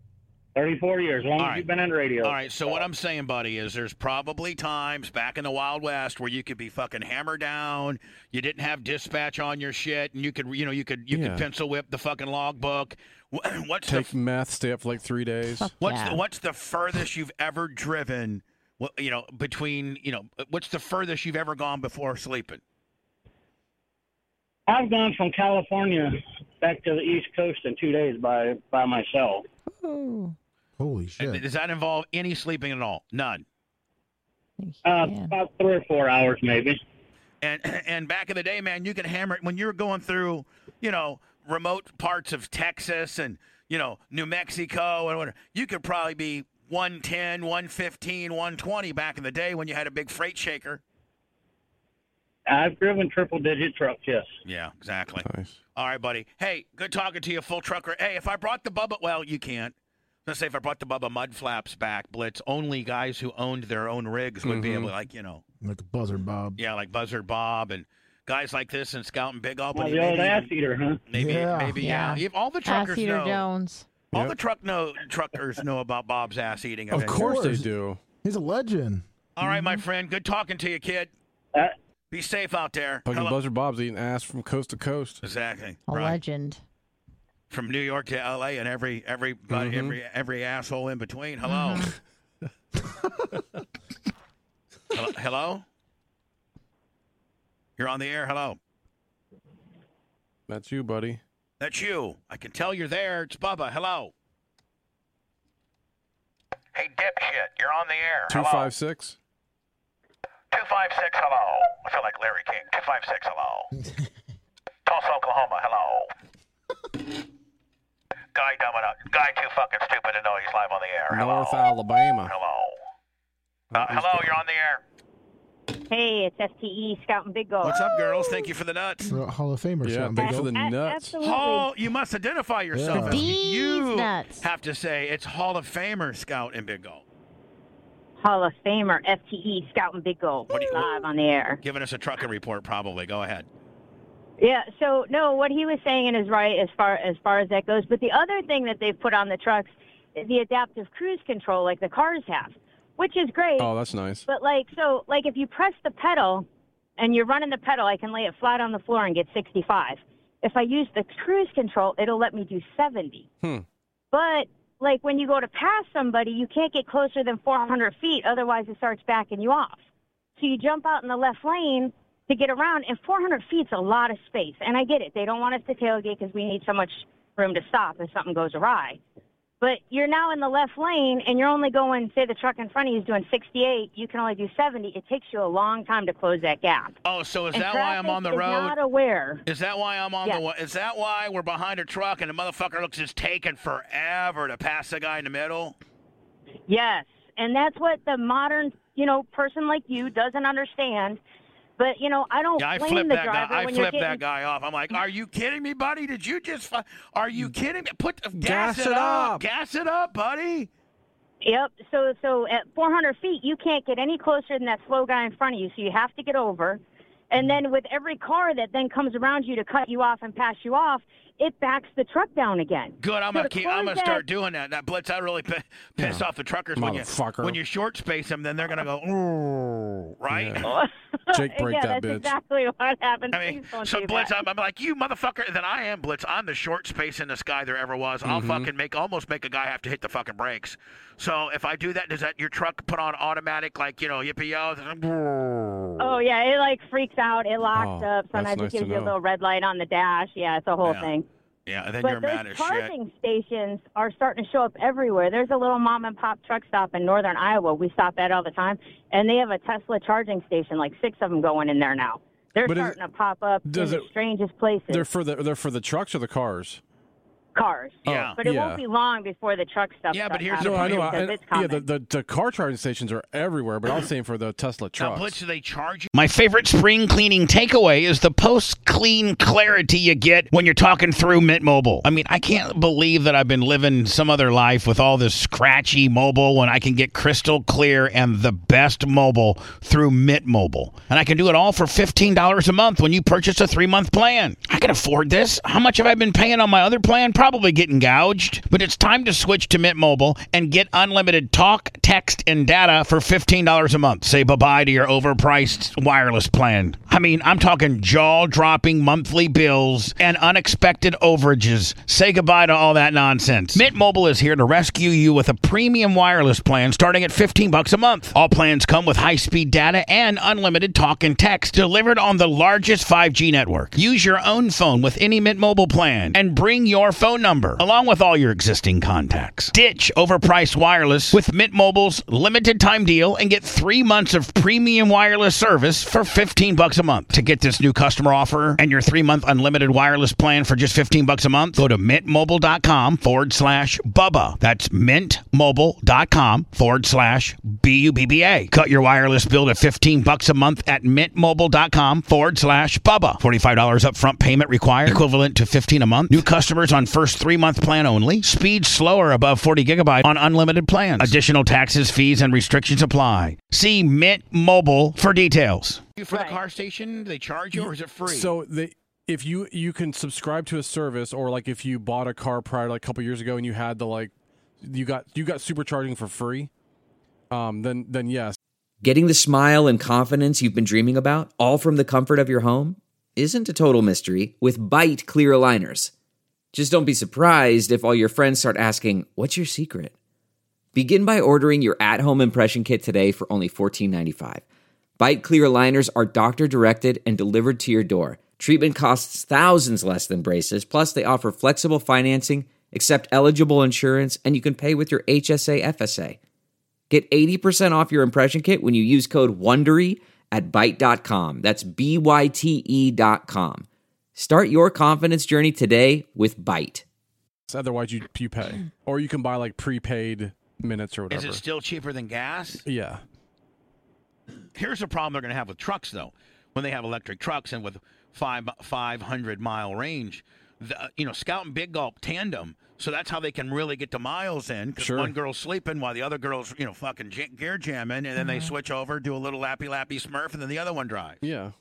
34 years, long All as right. you've been in radio. All right, so what I'm saying, buddy, is there's probably times back in the Wild West where you could be fucking hammered down, you didn't have dispatch on your shit, and you could, you could pencil whip the fucking logbook. Take meth, stay up for like 3 days. What's the furthest you've ever driven? Between what's the furthest you've ever gone before sleeping? I've gone from California back to the East Coast in 2 days by myself. Ooh. Holy shit. Does that involve any sleeping at all? None. About 3 or 4 hours, maybe. And back in the day, man, you could hammer it when you were going through, remote parts of Texas and, New Mexico and whatever. You could probably be 110, 115, 120 back in the day when you had a big freight shaker. I've driven triple-digit trucks, yes. Yeah, exactly. Nice. All right, buddy. Hey, good talking to you, full trucker. Hey, if I brought the Bubba, well, you can't. I was going to say if I brought the Bubba mud flaps back, Blitz, only guys who owned their own rigs would be able to, Like a Buzzard Bob. Yeah, like Buzzard Bob and guys like this and Scout and Big Up. The old ass eater, huh? Maybe, Yeah. All the truckers Ass-eater know. Jones. All the truckers know about Bob's ass eating. Of course they do. He's a legend. All right, my friend. Good talking to you, kid. Be safe out there. Fucking Buzzard Bob's eating ass from coast to coast. Exactly. A legend. From New York to L.A. and every asshole in between. Hello. Hello? You're on the air. Hello. That's you, buddy. That's you. I can tell you're there. It's Bubba. Hello. Hey, dipshit. You're on the air. 256. 256, hello. I feel like Larry King. 256, hello. Tulsa, Oklahoma, hello. Guy dumb enough. Guy too fucking stupid to know he's live on the air. Hello. North Alabama. Hello. Hello, you're on the air. Hey, it's FTE Scout and Big Go. What's up, girls? Thank you for the nuts. Hall of Famer. Yeah, thanks for the nuts. Absolutely. Hall, you must identify yourself. Yeah. You nuts. have to say it's Hall of Famer Scout and Big Go. Hall of Famer, FTE Scout and Big Go. What do you- Live on the air. Giving us a trucking report, probably. Go ahead. Yeah, so no, what he was saying is right as far as that goes. But the other thing that they've put on the trucks is the adaptive cruise control like the cars have, which is great. Oh, that's nice. But like if you press the pedal and you're running the pedal, I can lay it flat on the floor and get 65. If I use the cruise control, it'll let me do 70. But like when you go to pass somebody, you can't get closer than 400 feet. Otherwise, it starts backing you off. So you jump out in the left lane to get around, and 400 feet's a lot of space. And I get it. They don't want us to tailgate because we need so much room to stop if something goes awry. But you're now in the left lane, and you're only going, say the truck in front of you is doing 68. You can only do 70. It takes you a long time to close that gap. Oh, so is And that why I'm on the traffic road? is not aware. Is that why I'm on Yes. Is that why we're behind a truck and the motherfucker looks just taking forever to pass the guy in the middle? Yes, and that's what the modern, person like you doesn't understand. But, I don't Yeah, I blame flipped the that guy. driver I when you're flipped getting... that guy off. I'm like, are you kidding me, buddy? Did you just? Are you kidding me? Gas it up. Gas it up, buddy. Yep. So at 400 feet, you can't get any closer than that slow guy in front of you, so you have to get over. And then with every car that then comes around you to cut you off and pass you off, it backs the truck down again. Good. I'm So gonna to I'm close gonna start doing that. That blitz, I really piss off the truckers Motherfucker. when you short space them. Then they're gonna go, ooh, right? Yeah. Jake, break yeah, that that's bitch. exactly what happens. I mean, Please don't so do Blitz, that. I'm like, you motherfucker. Then I am Blitz. I'm the short space in the sky there ever was. I'll fucking almost make a guy have to hit the fucking brakes. So if I do that, does that your truck put on automatic, like, yippee-yo? Oh, yeah, it, freaks out. It locks Oh, up. Sometimes that's nice it gives to you a know. little red light on the dash. Yeah, it's a whole thing. Yeah, and then But you're mad those as shit. charging stations are starting to show up everywhere. There's a little mom-and-pop truck stop in northern Iowa. We stop at all the time, and they have a Tesla charging station, 6 of them going in there now. They're But starting to pop up in the strangest places. They're for the trucks or the cars? Cars. Yeah. But it Yeah. won't be long before the truck stuff Yeah, but starts here's the happening point. because it's Yeah, coming. the car charging stations are everywhere, but I was saying for the Tesla Now, trucks. Blitz, do they charge you? My favorite spring cleaning takeaway is the post-clean clarity you get when you're talking through Mint Mobile. I mean, I can't believe that I've been living some other life with all this scratchy mobile when I can get crystal clear and the best mobile through Mint Mobile. And I can do it all for $15 a month when you purchase a 3-month plan. I can afford this. How much have I been paying on my other plan? Probably getting gouged. But it's time to switch to Mint Mobile and get unlimited talk, text, and data for $15 a month. Say bye-bye to your overpriced wireless plan. I mean, I'm talking jaw-dropping monthly bills and unexpected overages. Say goodbye to all that nonsense. Mint Mobile is here to rescue you with a premium wireless plan starting at $15 a month. All plans come with high-speed data and unlimited talk and text delivered on the largest 5G network. Use your own phone with any Mint Mobile plan and bring your phone number along with all your existing contacts. Ditch overpriced wireless with Mint Mobile's limited time deal and get 3 months of premium wireless service for $15 a month. To get this new customer offer and your 3-month unlimited wireless plan for just $15 a month, go to mintmobile.com/Bubba. That's mintmobile.com/BUBBA. Cut your wireless bill to $15 a month at mintmobile.com/Bubba. $45 upfront payment required, equivalent to $15 a month. New customers on first 3-month plan only. Speed slower above 40 gigabyte on unlimited plans. Additional taxes, fees, and restrictions apply. See Mint Mobile for details. For the car station, they charge you, or is it free? So if you can subscribe to a service, or if you bought a car prior to a couple years ago and you had the you got supercharging for free, then yes. Getting the smile and confidence you've been dreaming about, all from the comfort of your home, isn't a total mystery with Byte clear aligners. Just don't be surprised if all your friends start asking, "What's your secret?" Begin by ordering your at-home impression kit today for only $14.95. Byte Clear aligners are doctor-directed and delivered to your door. Treatment costs thousands less than braces, plus they offer flexible financing, accept eligible insurance, and you can pay with your HSA FSA. Get 80% off your impression kit when you use code WONDERY at Byte.com. That's BYTE.com. Start your confidence journey today with Byte. Otherwise, you pay. Or you can buy like prepaid minutes or whatever. Is it still cheaper than gas? Yeah. Here's a problem they're going to have with trucks, though. When they have electric trucks and with 500-mile range, Scout and Big Gulp tandem. So that's how they can really get the miles in. Because one girl's sleeping while the other girl's, fucking gear jamming. And then they switch over, do a little lappy smurf, and then the other one drives. Yeah.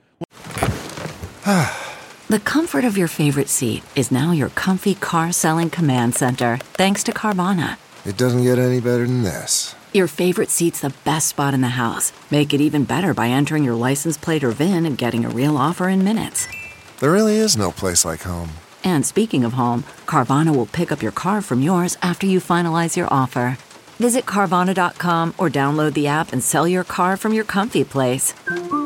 The comfort of your favorite seat is now your comfy car selling command center, thanks to Carvana. It doesn't get any better than this. Your favorite seat's the best spot in the house. Make it even better by entering your license plate or VIN and getting a real offer in minutes. There really is no place like home. And speaking of home, Carvana will pick up your car from yours after you finalize your offer. Visit Carvana.com or download the app and sell your car from your comfy place.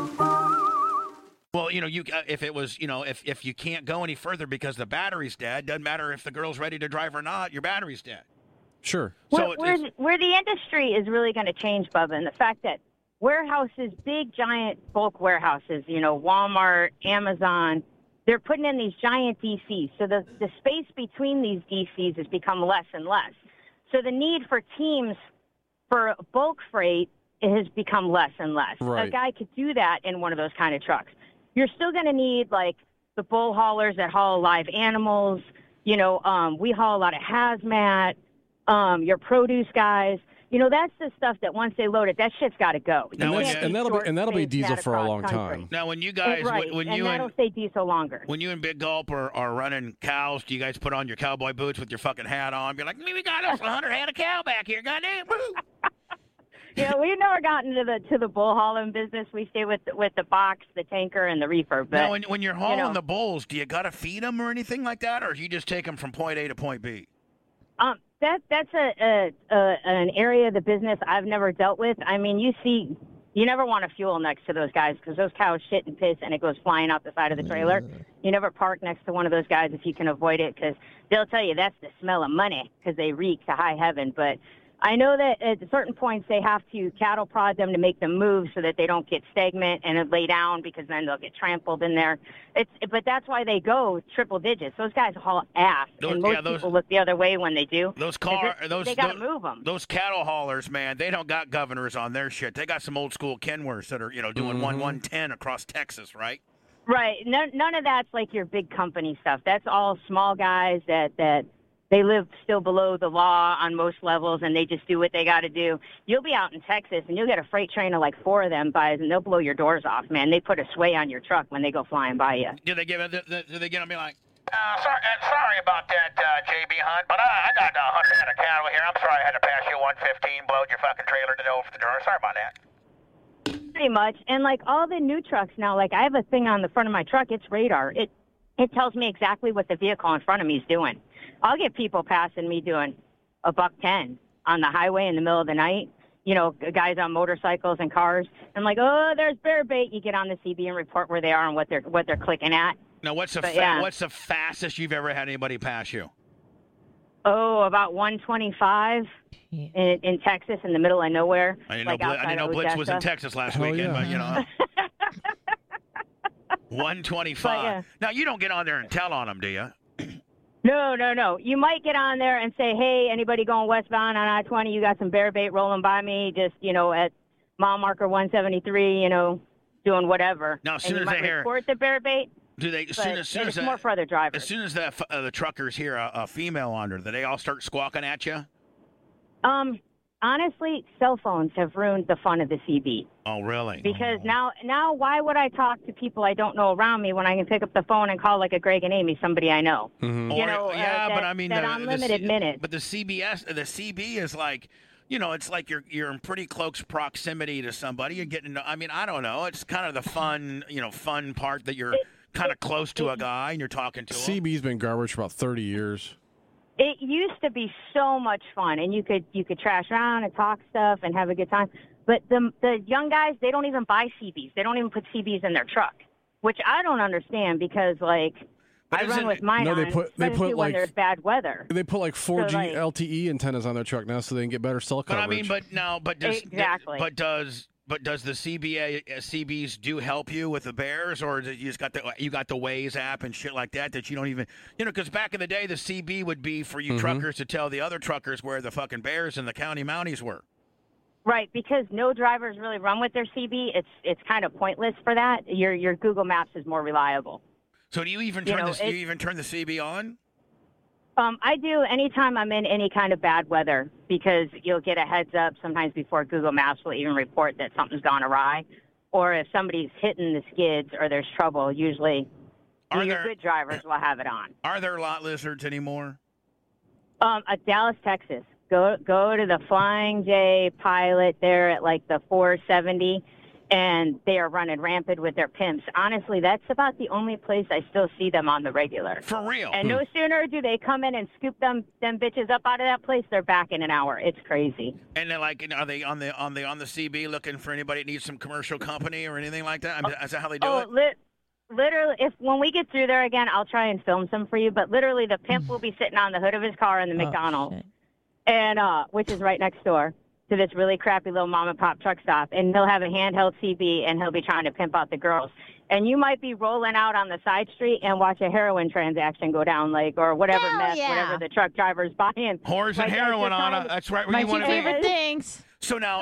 Well, if it was, if you can't go any further because the battery's dead, doesn't matter if the girl's ready to drive or not, your battery's dead. Sure. So where the industry is really going to change, Bubba, and the fact that warehouses, big, giant bulk warehouses, Walmart, Amazon, they're putting in these giant DCs. So the space between these DCs has become less and less. So the need for teams for bulk freight has become less and less. Right. A guy could do that in one of those kind of trucks. You're still going to need, like, the bull haulers that haul live animals. We haul a lot of hazmat. Your produce guys, that's the stuff that once they load it, that shit's got to go. And that'll be diesel for a long time. Now, when you guys, that'll stay diesel longer. When you and Big Gulp are running cows, do you guys put on your cowboy boots with your fucking hat on? Be like, we got us 100 head of cow back here, goddamn. We've never gotten to the bull hauling business. We stay with the box, the tanker, and the reefer. But now, when you're hauling the bulls, do you got to feed them or anything like that, or do you just take them from point A to point B? That's an area of the business I've never dealt with. I mean, you never want to fuel next to those guys because those cows shit and piss and it goes flying out the side of the trailer. You never park next to one of those guys if you can avoid it because they'll tell you that's the smell of money because they reek to high heaven. But I know that at certain points they have to cattle prod them to make them move so that they don't get stagnant and lay down because then they'll get trampled in there. But that's why they go triple digits. Those guys haul ass, and most people look the other way when they do. They got to move them. Those cattle haulers, man, they don't got governors on their shit. They got some old school Kenworths that are doing 110 across Texas, right? Right. None of that's like your big company stuff. That's all small guys that they live still below the law on most levels, and they just do what they got to do. You'll be out in Texas, and you'll get a freight train of like 4 of them guys, and they'll blow your doors off, man. They put a sway on your truck when they go flying by you. Do they get on me like, sorry about that, JB Hunt, but I got 100 head of cattle here. I'm sorry I had to pass you 115, blowed your fucking trailer to over the door. Sorry about that. Pretty much. And like all the new trucks now, like I have a thing on the front of my truck. It's radar. It tells me exactly what the vehicle in front of me is doing. I'll get people passing me doing $110 on the highway in the middle of the night. Guys on motorcycles and cars. I'm like, oh, there's bear bait. You get on the CB and report where they are and what they're clicking at. Now, what's the fastest you've ever had anybody pass you? Oh, about 125 in Texas, in the middle of nowhere. I didn't know Blitz was in Texas last weekend, but 125. Now, you don't get on there and tell on them, do you? No. You might get on there and say, hey, anybody going westbound on I-20, you got some bear bait rolling by me, just, at mile marker 173, doing whatever. Now, as soon as they hear report the bear bait, do they? It's more for other drivers. As soon as the truckers hear a female on her, do they all start squawking at you? Honestly, cell phones have ruined the fun of the CB. Oh, really? Because now, why would I talk to people I don't know around me when I can pick up the phone and call like a Greg and Amy, somebody I know? Mm-hmm. But I mean, that unlimited minutes. But the CB is like, it's like you're in pretty close proximity to somebody. You're getting, I don't know. It's kind of the fun, fun part that you're kind of close to a guy and you're talking to him. CB's been garbage for about 30 years. It used to be so much fun, and you could trash around and talk stuff and have a good time. But the young guys, they don't even buy CBs. They don't even put CBs in their truck, which I don't understand because, like, I run with mine no, on, they put when like there's bad weather. They put like 4G So, like, LTE antennas on their truck now, so they can get better cell But coverage. I mean, Exactly. But does the CBs do help you with the bears, or is it you got the Waze app and shit like that you don't even because back in the day the CB would be for you truckers to tell the other truckers where the fucking bears and the county mounties were. Right, because no drivers really run with their CB. It's kind of pointless for that. Your Google Maps is more reliable. So do you even turn the CB on? I do anytime I'm in any kind of bad weather because you'll get a heads up sometimes before Google Maps will even report that something's gone awry. Or if somebody's hitting the skids or there's trouble, usually your good drivers will have it on. Are there lot lizards anymore? At Dallas, Texas. Go to the Flying J pilot there at like the 470. And they are running rampant with their pimps. Honestly, that's about the only place I still see them on the regular. For real. And no sooner do they come in and scoop them bitches up out of that place, they're back in an hour. It's crazy. And they're like, are they on the CB looking for anybody that needs some commercial company or anything like that? Is that how they do it? Literally, when we get through there again, I'll try and film some for you. But literally, the pimp will be sitting on the hood of his car in the McDonald's, and which is right next door to this really crappy little mom and pop truck stop, and he'll have a handheld CB and he'll be trying to pimp out the girls. And you might be rolling out on the side street and watch a heroin transaction go down, like, or whatever whatever the truck driver's buying. Whores and heroin on it. That's right. My two favorite things. So now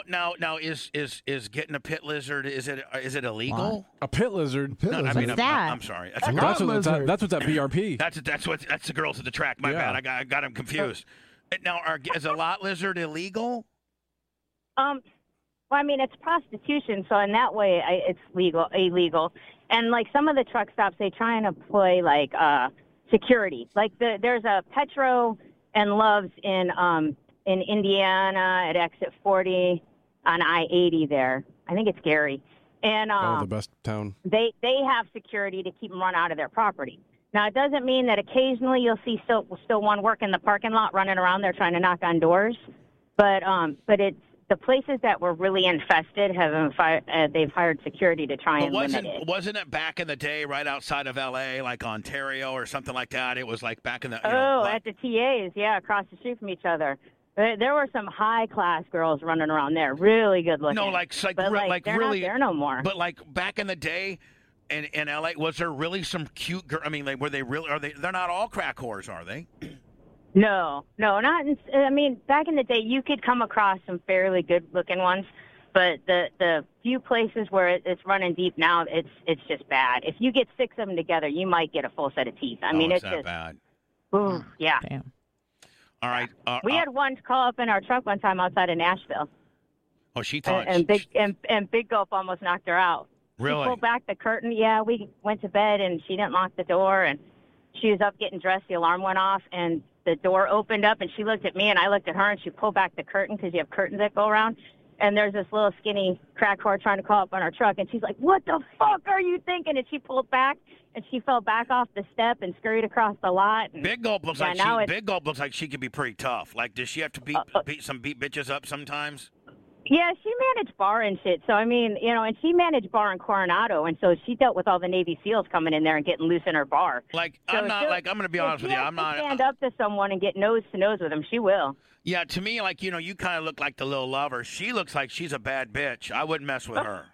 is getting a pit lizard? Is it illegal? What? A pit lizard? No, I mean, What's that? I'm sorry. That's what's at BRP. That's the girls at the track. My bad. I got them confused. Now, is a lot lizard illegal? Well, I mean, it's prostitution, so in that way, it's illegal. And like some of the truck stops, they try and employ like security. Like there's a Petro and Love's in Indiana at exit 40 on I-80 there. I think it's Gary. And the best town. They have security to keep them run out of their property. Now, it doesn't mean that occasionally you'll see still one work in the parking lot running around there trying to knock on doors, but it's the places that were really infested they've hired security to try and limit it. Wasn't it back in the day right outside of L.A., like Ontario or something like that? It was like back in the... at the TAs, across the street from each other. There were some high-class girls running around there, really good looking. No, they're really... not there no more. But like back in the day in L.A., was there really some cute girl? I mean, like, were they really... They're not all crack whores, are they? No, not. I mean, back in the day, you could come across some fairly good-looking ones, but the few places where it's running deep now, it's just bad. If you get 6 of them together, you might get a full set of teeth. I mean, it's that just bad. Ooh, yeah. Damn. All right. We had one call up in our truck one time outside of Nashville. Oh, she thought. And Big Gulp almost knocked her out. Really? She pulled back the curtain. Yeah, we went to bed and she didn't lock the door, and she was up getting dressed. The alarm went off and the door opened up, and she looked at me, and I looked at her, and she pulled back the curtain because you have curtains that go around. And there's this little skinny crack whore trying to call up on our truck, and she's like, "What the fuck are you thinking?" And she pulled back, and she fell back off the step and scurried across the lot. And, Big Gulp looks like she could be pretty tough. Like, does she have to beat bitches up sometimes? Yeah, she managed bar and shit. So, I mean, and she managed bar in Coronado, and so she dealt with all the Navy SEALs coming in there and getting loose in her bar. Like, I'm going to be honest with you. I'm not. Stand up to someone and get nose to nose with them. She will. Yeah, to me, like, you kind of look like the little lover. She looks like she's a bad bitch. I wouldn't mess with her.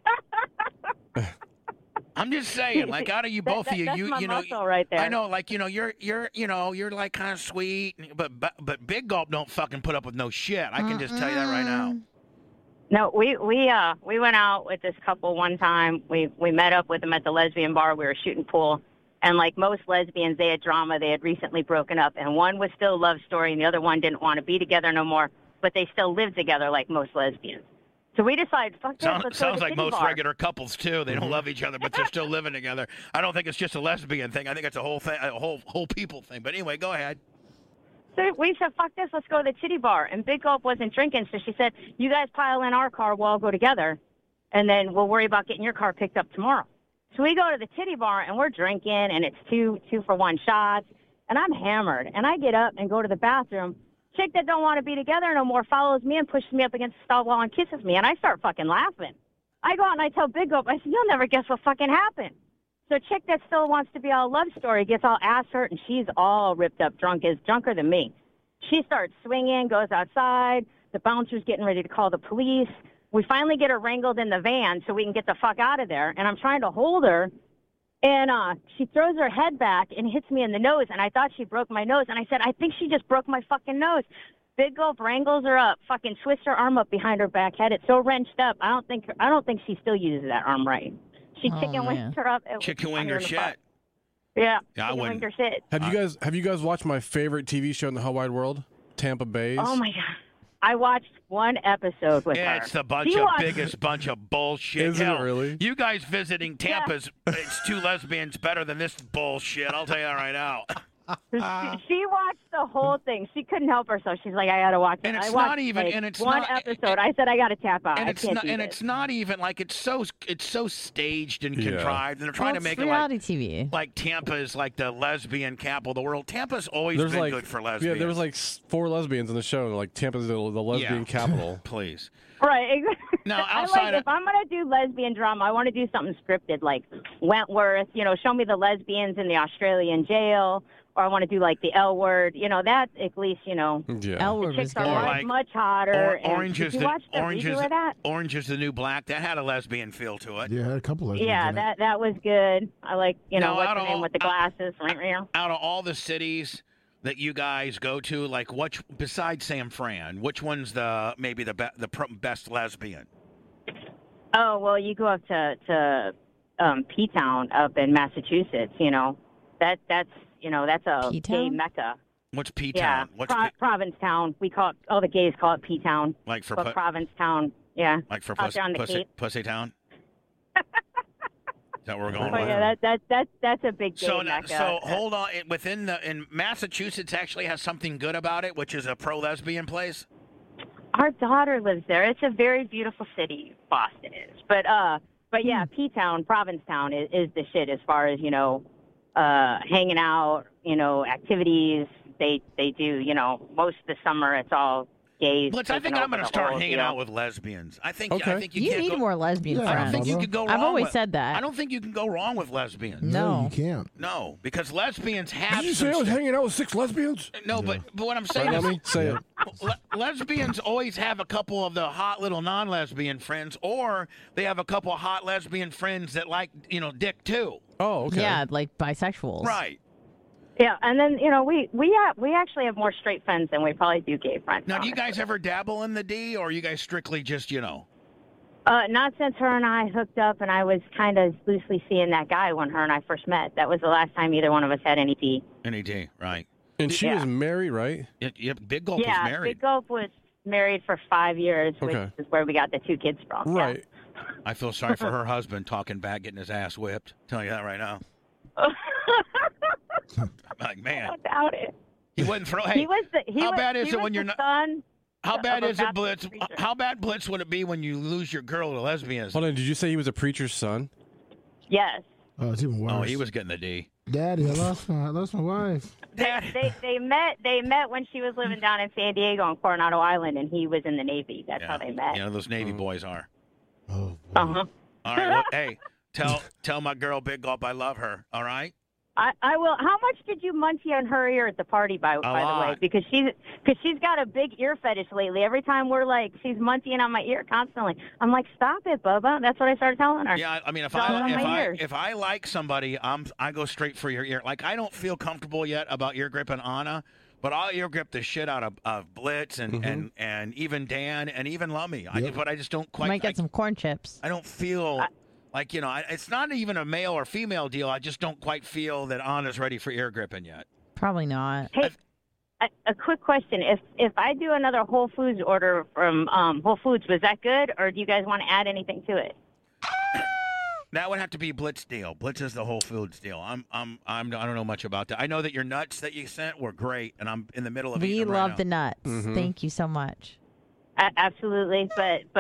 I'm just saying, like, out of you both of you, that's my muscle right there. I know, like, you're like kind of sweet, but Big Gulp don't fucking put up with no shit. I can just tell you that right now. No, we went out with this couple one time. We met up with them at the lesbian bar. We were shooting pool, and like most lesbians, they had drama. They had recently broken up, and one was still a love story, and the other one didn't want to be together no more. But they still lived together like most lesbians. So we decided, fuck this. Let's sounds go to like the most bar. regular couples too. They don't love each other, but they're still living together. I don't think it's just a lesbian thing. I think it's a whole thing, a whole people thing. But anyway, go ahead. So we said, fuck this, let's go to the titty bar. And Big Gulp wasn't drinking, so she said, you guys pile in our car, we'll all go together, and then we'll worry about getting your car picked up tomorrow. So we go to the titty bar, and we're drinking, and it's two for one shots, and I'm hammered. And I get up and go to the bathroom, chick that don't want to be together no more follows me and pushes me up against the stall wall and kisses me, and I start fucking laughing. I go out and I tell Big Gulp, I said, you'll never guess what fucking happened. So a chick that still wants to be all love story gets all ass hurt, and she's all ripped up, drunker than me. She starts swinging, goes outside. The bouncer's getting ready to call the police. We finally get her wrangled in the van so we can get the fuck out of there, and I'm trying to hold her. And she throws her head back and hits me in the nose, and I thought she broke my nose. And I said, I think she just broke my fucking nose. Big Gulp wrangles her up, fucking twists her arm up behind her back, had it so wrenched up. I don't think she still uses that arm right. She chicken winged her up. Chicken winged her shit. Yeah, I wouldn't. Her shit. Have you guys watched my favorite TV show in the whole wide world, Tampa Bays? Oh my god. I watched one episode with her. It's the biggest bunch of bullshit. Isn't it really? You guys visiting Tampa's, it's two lesbians better than this bullshit. I'll tell you that right now. She watched the whole thing. She couldn't help herself. She's like, I gotta watch it. And it's I watched, not even. like, and it's one not, episode. I said I gotta tap out. And I it's can't not. do And this. it's not even like it's so staged and contrived. And they're trying to make it reality TV. Like Tampa is like the lesbian capital of the world. Tampa's always been like, good for lesbians. Yeah, there was like 4 lesbians in the show. Like Tampa's the lesbian capital. Please. Right. Now, I outside if I'm going to do lesbian drama, I want to do something scripted, like Wentworth, show me the lesbians in the Australian jail, or I want to do like the L Word, that at least, Yeah. L Word the was chicks good. are much hotter. Orange is did you watch the redo of that? Orange is the New Black. That had a lesbian feel to it. Yeah, had a couple of lesbians Yeah, in it. that was good. I like, Now, what's out her of name all- with the glasses. Out of all the cities that you guys go to, like besides San Fran, which one's maybe the best lesbian? Oh, well, you go up to P-Town up in Massachusetts, that's a P-Town? gay mecca. What's Yeah, P-Town? What's Provincetown. We call it, all the gays call it P-Town. like for But Provincetown, yeah. like for out there on the Cape. Pussy Town? Is that where we're going? Oh, yeah, that's a big gay So mecca. hold on. In Massachusetts actually has something good about it, which is a pro-lesbian place. Our daughter lives there. It's a very beautiful city, Boston is. But yeah, P-Town, Provincetown is the shit as far as, hanging out, activities. They do, most of the summer it's all gays. Blitz, I think I'm going to start hanging out with lesbians. I think You can't need go, more lesbian Yeah, I friends. don't think you could go wrong. I've always with- said that. I don't think you can go wrong with lesbians. No. you can't. No, because lesbians have. Did you say I was hanging out with 6 lesbians? No, but what I'm saying Right, is, Lemmy? Say it. lesbians always have a couple of the hot little non-lesbian friends, or they have a couple of hot lesbian friends that like, dick too. Oh, okay. Yeah, like bisexuals. Right. Yeah, and then, we actually have more straight friends than we probably do gay friends. Now, do you honestly. guys ever dabble in the D, or are you guys strictly just, Not since her and I hooked up, and I was kind of loosely seeing that guy when her and I first met. That was the last time either one of us had any D. any D, right? And she Yeah. was married, right? Big Gulp was married. Big Gulp was married for 5 years, Okay. which is where we got the 2 kids from. yeah. Right. I feel sorry for her husband talking back, getting his ass whipped. Telling you that right now. Like, I man, don't doubt it. he wouldn't throw. Hey, how bad is it when you're not? Son How bad of a is it, Baptist Blitz? preacher. How bad, Blitz, would it be when you lose your girl to lesbianism? Hold on. Did you say he was a preacher's son? Yes. Oh, it's even worse. Oh, he was getting the D. Daddy, I lost my wife. They met when she was living down in San Diego on Coronado Island, and he was in the Navy. That's how they met. You know, those Navy boys are. Oh, Uh-huh. All right, look, hey, tell my girl Big Gulp I love her. All right. I will. How much did you munchie on her ear at the party, by the way? lot. Because she's got a big ear fetish lately. Every time we're like, she's munching on my ear constantly. I'm like, stop it, Bubba. That's what I started telling her. Yeah, I mean, It's all on my ears. if I like somebody, I go straight for your ear. Like, I don't feel comfortable yet about ear gripping Anna, but I'll ear grip the shit out of Blitz and even Dan and even Lummy. But I just don't You quite. might get some corn chips. I don't feel like, it's not even a male or female deal. I just don't quite feel that Anna's ready for ear gripping yet. Probably not. Hey, a quick question: If I do another Whole Foods order from Whole Foods, was that good, or do you guys want to add anything to it? That would have to be Blitz deal. Blitz is the Whole Foods deal. I don't know much about that. I know that your nuts that you sent were great, and I'm in the middle of We eating them right love now. the nuts. Thank you so much. Absolutely, but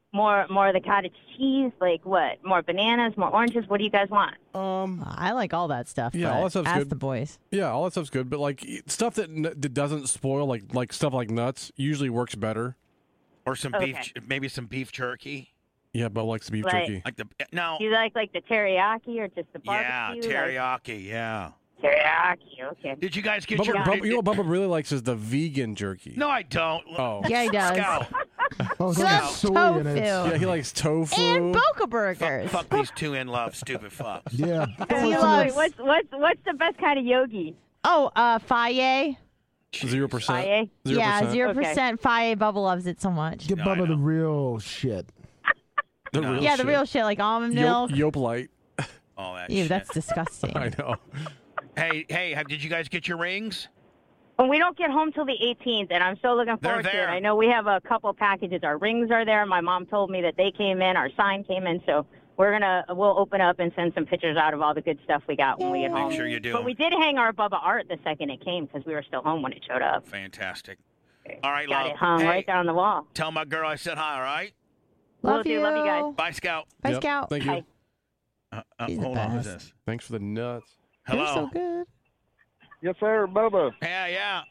More of the cottage cheese? Like what? More bananas? More oranges? What do you guys want? I like all that stuff. Yeah, all that stuff's ask good. the boys. Yeah, all that stuff's good, but like stuff that doesn't spoil, like stuff like nuts, usually works better. Or some beef, maybe some beef jerky. Yeah, Bo likes the beef jerky. Like now. Do you like the teriyaki or just the barbecue? Yeah, teriyaki. Yeah. Teriyaki. Okay. Did you guys get Bubba, you know what Bubba really likes is the vegan jerky. No, I don't. Oh. Yeah, he does. Scout. Oh, He so loves soy in tofu. it. Yeah, he likes tofu. And Boca Burgers. Fuck these two in love, stupid fucks. Yeah. He Wait, loves- what's the best kind of yogi? Oh, Faye. 0%. Faye? Yeah, 0% Okay. Faye. Bubba loves it so much. Give Bubba the real shit. The real Yeah, shit. the real shit, like almond milk. Yope Light. All that Ew, shit. that's disgusting. I know. Hey, did you guys get your rings? Well, we don't get home till the 18th, and I'm so looking forward to it. I know we have a couple packages. Our rings are there. My mom told me that they came in. Our sign came in, so we'll open up and send some pictures out of all the good stuff we got when we get home. Make sure you do. But we did hang our Bubba art the second it came because we were still home when it showed up. Fantastic. All right, Got love. it hung right there on the wall. Tell my girl I said hi, all right? Love you. Love you guys. Bye, Scout. Bye, Scout. Thank you. Bye. Hold on, who's this? Thanks for the nuts. Hello. They're so good. Yes, sir, Bubba. Yeah.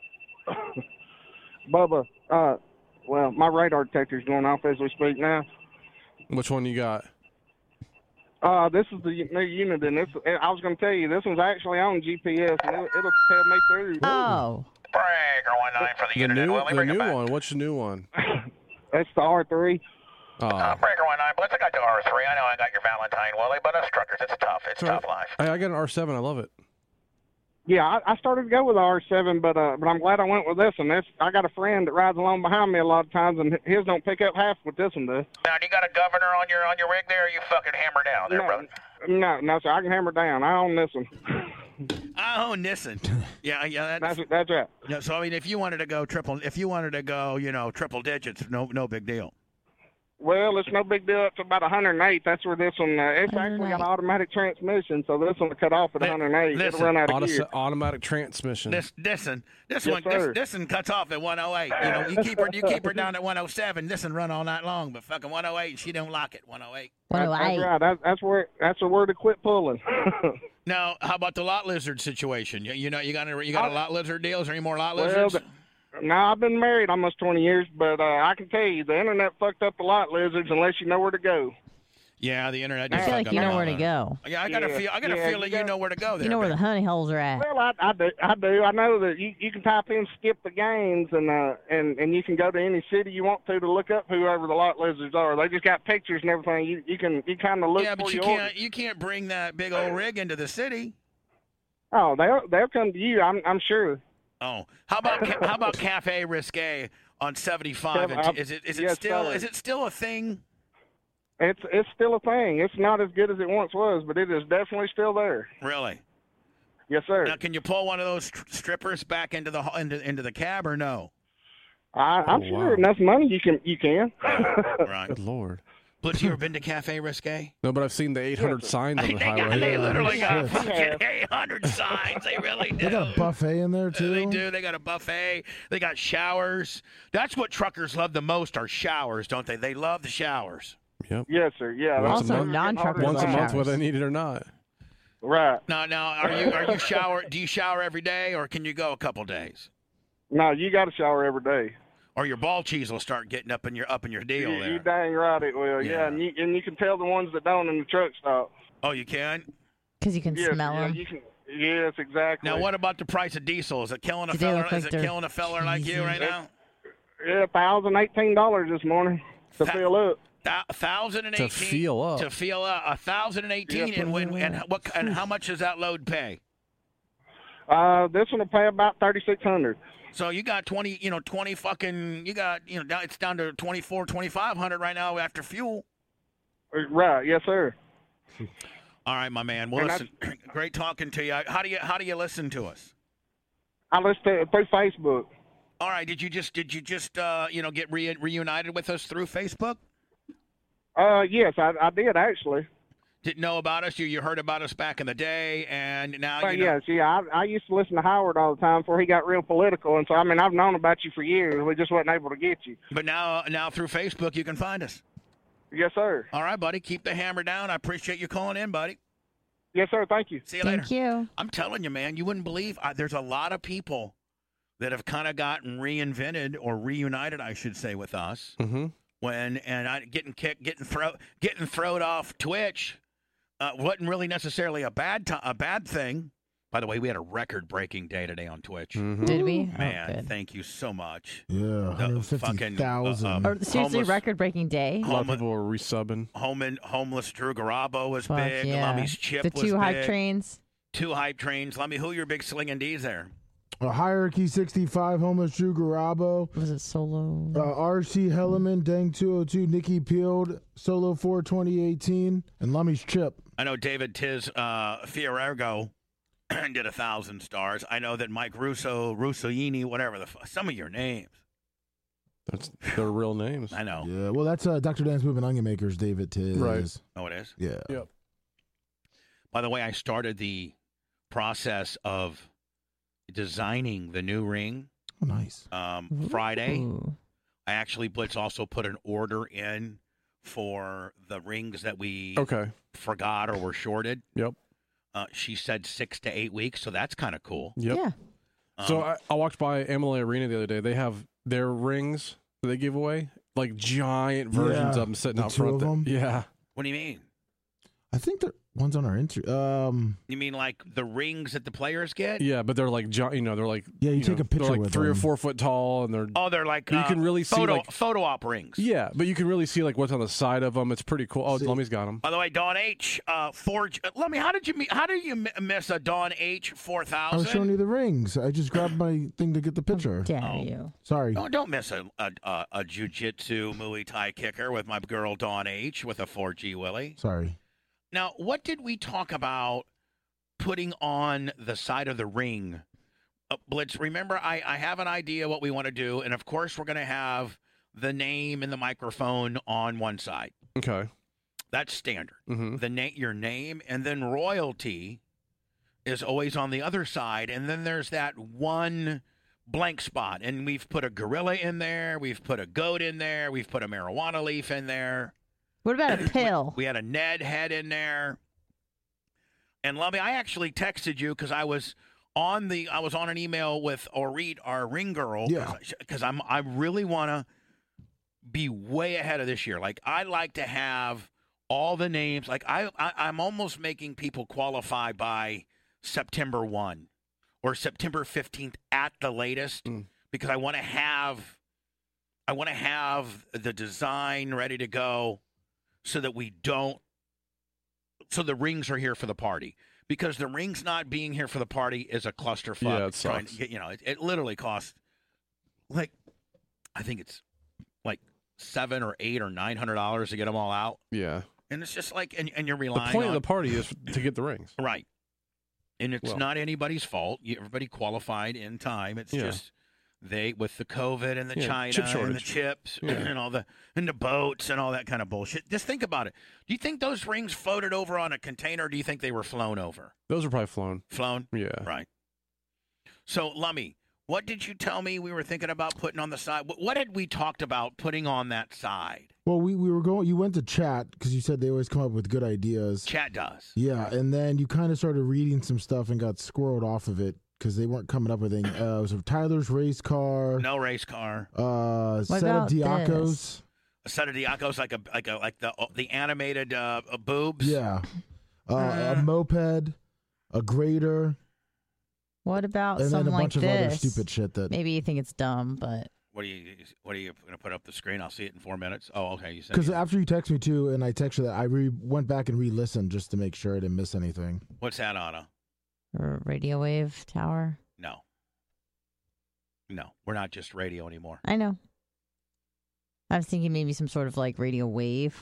Bubba, well, my radar detector's going off as we speak now. Which one you got? This is the new unit, and I was going to tell you, this one's actually on GPS, and it'll tell me through. Oh. Breaker 19 for the unit. The new one. What's the new one? That's the R3. Oh. Breaker 19, Blitz, I got the R3. I know I got your Valentine, Willie, but us truckers, it's tough. It's tough life. I got an R7. I love it. Yeah, I started to go with the R7, but I'm glad I went with this one. I got a friend that rides along behind me a lot of times, and his don't pick up half what this one does. Now, do you got a governor on your rig there, or you fucking hammer down there, brother? No, sir. I can hammer down. I own this one. I own Nissan. Yeah, that's right. Yeah, so I mean, if you wanted to go triple digits, no big deal. Well, it's no big deal. It's about 108. That's where this one. It's actually got an automatic transmission, so this one will cut off at 108. It'll run out of gear. Automatic transmission. This Yes, one cuts off at 108. You know, you keep her down at 107. This one run all night long, but fucking 108, she don't like it. 108. That's right. That's the word to quit pulling. Now, how about the lot lizard situation? You got a lot lizard deal? Is there any more lot lizards? No, I've been married almost 20 years, but I can tell you, the internet fucked up a lot, lizards, unless you know where to go. Yeah, the internet. I feel like you know where to go. Yeah, I got a feeling you know where to go there. You know where the honey holes are at. Well, I do. I know that you can type in "skip the games" and you can go to any city you want to look up whoever the lot lizards are. They just got pictures and everything. You kind of look. Yeah, but you can't bring that big old rig into the city. Oh, they'll come to you. I'm sure. Oh, how about Cafe Risque on 75? Is it still a thing? It's still a thing. It's not as good as it once was, but it is definitely still there. Really? Yes, sir. Now, can you pull one of those strippers back into the cab or no? I'm sure enough money you can. Right. Good Lord. Blitz, you ever been to Cafe Risque? No, but I've seen the 800 signs on the highway. They literally got fucking 800 signs. They really do. They got a buffet in there, too. They do. They got a buffet. They got showers. That's what truckers love the most are showers, don't they? They love the showers. Yep. Yes, sir. Yeah. Also, non-truckers once a month, showers. whether they need it or not. Right. Now, are you shower? Do you shower every day, or can you go a couple days? No, you got to shower every day. Or your ball cheese will start getting up in your deal there. You dang right it will. Yeah, and you can tell the ones that don't in the truck stop. Oh, you can? Because you can smell them. You can. Yes, exactly. Now, what about the price of diesel? Is it killing a feller? Is it killing a feller like you right now? Yeah, $1,018 this morning to fill up. 1,018 to feel up. To feel up 1,018, and how much does that load pay? This one will pay about $3,600. So you got 20 fucking, it's down to 2,500 right now after fuel. Right, yes, sir. All right, my man. Well, listen, great talking to you. How do you listen to us? I listen through Facebook. All right. Did you just get reunited with us through Facebook? Yes, I did actually. Didn't know about us. You heard about us back in the day, and now Yes, I used to listen to Howard all the time before he got real political, and so I've known about you for years. We just wasn't able to get you. But now through Facebook, you can find us. Yes, sir. All right, buddy. Keep the hammer down. I appreciate you calling in, buddy. Yes, sir. Thank you. See you later. Thank you. I'm telling you, man, you wouldn't believe there's a lot of people that have kind of gotten reinvented or reunited, I should say, with us. Mm-hmm. Getting kicked, getting thrown off Twitch wasn't really necessarily a bad thing. By the way, we had a record-breaking day today on Twitch. Mm-hmm. Did we? Man, thank you so much. Yeah, 150,000. Seriously, record-breaking day. A lot of people were resubbing. Homeless Drew Garabo was Fuck, big. yeah. Lummy's Chip the was two big. hype trains. 2 hype trains. Lummy, who are your big slinging D's there? Hierarchy 65, Homeless Drew Garabo. Was it Solo? RC Hellerman, Dang 202, Nikki Peeled, Solo 4 2018, and Lummy's Chip. I know David Tiz Fiorergo did 1,000 stars. I know that Mike Russoini, whatever some of your names. That's their real names. I know. Yeah, well, that's Dr. Dan's Moving Onion Makers, David Tiz. Right. Oh, it is? Yeah. Yep. By the way, I started the process of designing the new ring. Oh, nice. Friday. Ooh. I actually, Blitz, also put an order in for the rings that we forgot or were shorted. Yep. She said 6 to 8 weeks, so that's kind of cool. Yep. Yeah. So I walked by Amalie Arena the other day. They have their rings that they give away, like giant versions of them sitting out front. Of them? Yeah. What do you mean? I think the one's on our Instagram. You mean like the rings that the players get? Yeah, but they're like, they're like, you take a picture they're like with 3 them. or 4 foot tall, and they're like, you can really see photo op rings. Yeah, but you can really see like what's on the side of them. It's pretty cool. Oh, Lummy's got them. By the way, Dawn H, Lummy, how did you miss a Dawn H 4000? I was showing you the rings. I just grabbed my thing to get the picture. Dare you? Sorry. Don't miss a jiu-jitsu Muay Thai kicker with my girl Dawn H with a 4G Willie. Sorry. Now, what did we talk about putting on the side of the ring? Blitz, remember, I have an idea what we want to do, and of course we're going to have the name and the microphone on one side. Okay. That's standard. Mm-hmm. Your name, and then royalty is always on the other side, and then there's that one blank spot, and we've put a gorilla in there, we've put a goat in there, we've put a marijuana leaf in there. What about a pill? We had a Ned head in there. And Lummy, I actually texted you because I was on an email with Orit, our ring girl. Yeah. Because I really want to be way ahead of this year. Like, I like to have all the names. Like, I'm almost making people qualify by September 1 or September 15th at the latest because I want to have the design ready to go. So that the rings are here for the party. Because the rings not being here for the party is a clusterfuck. Yeah, it sucks. It literally costs, like, I think it's like $700 or $800 or $900 to get them all out. Yeah. And it's just like, and you're relying on. The point of the party is to get the rings. Right. And it's not anybody's fault. Everybody qualified in time. It's just with the COVID and the China and the chips and all and the boats and all that kind of bullshit. Just think about it. Do you think those rings floated over on a container, or do you think they were flown over? Those are probably flown. Flown? Yeah. Right. So, Lummy, what did you tell me we were thinking about putting on the side? What had we talked about putting on that side? Well, we were going. You went to chat because you said they always come up with good ideas. Chat does. Yeah, and then you kind of started reading some stuff and got squirreled off of it because they weren't coming up with anything. It was Tyler's race car. No race car. Set of Diacos. A set of Diacos, like the animated boobs. Yeah. A moped, a grader. What about and something then a bunch like of this? other stupid shit that maybe you think it's dumb, but What are you going to put up the screen? I'll see it in 4 minutes. Oh, okay. You said because after you text me too, and I text you that I went back and re-listened just to make sure I didn't miss anything. What's that, Anna? or radio wave tower. No, we're not just radio anymore. I know. I was thinking maybe some sort of like radio wave.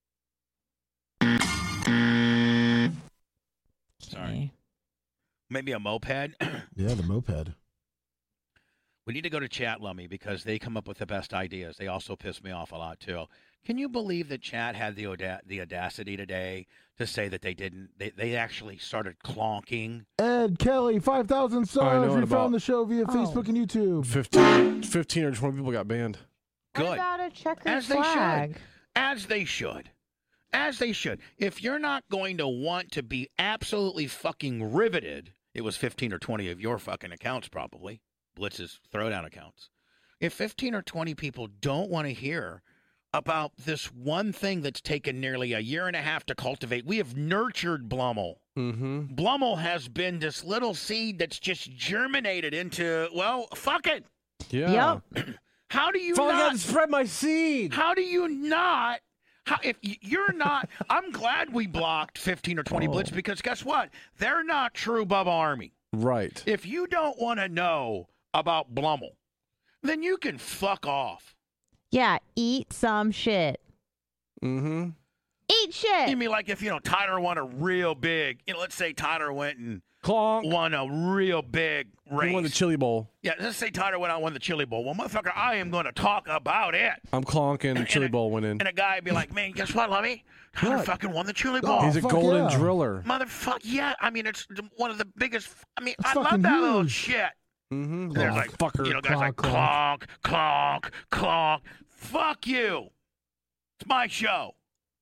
Sorry. Maybe a moped? Yeah, the moped. We need to go to Chat, Lummy, because they come up with the best ideas. They also piss me off a lot, too. Can you believe that Chat had the audacity today to say that they didn't? They actually started clonking. Ed Kelly, 5,000 stars. We found the show via Facebook and YouTube. 15 or 20 people got banned. Good. What about a checkered As flag? they should. As they should. As they should. If you're not going to want to be absolutely fucking riveted, it was 15 or 20 of your fucking accounts probably, Blitz's throwdown accounts. If 15 or 20 people don't want to hear about this one thing that's taken nearly a year and a half to cultivate, we have nurtured Blummel. Mm-hmm. Blummel has been this little seed that's just germinated into, well, fuck it. Yeah. Yep. How do you I not got to spread my seed? How do you not? If you're not, I'm glad we blocked 15 or 20 Blitz because guess what? They're not true Bubba Army. Right. If you don't want to know about Blummel, then you can fuck off. Yeah, eat some shit. Mm-hmm. Eat shit. You mean like if, Tyler won a real big, let's say Tyler went and Clonk. won a real big race. He won the Chili Bowl. Yeah, let's say Tyler went out and won the Chili Bowl. Well, motherfucker, I am going to talk about it. I'm clonking the Chili Bowl winning. And a guy would be like, man, guess what, Lummy? Tyler fucking won the Chili Bowl. He's a golden driller. Motherfucker, yeah. I mean, it's one of the biggest. I mean, It's I love fucking that little huge. shit. Mm-hmm. There's like, fucker. guys like clonk, clonk, clonk. Fuck you. It's my show.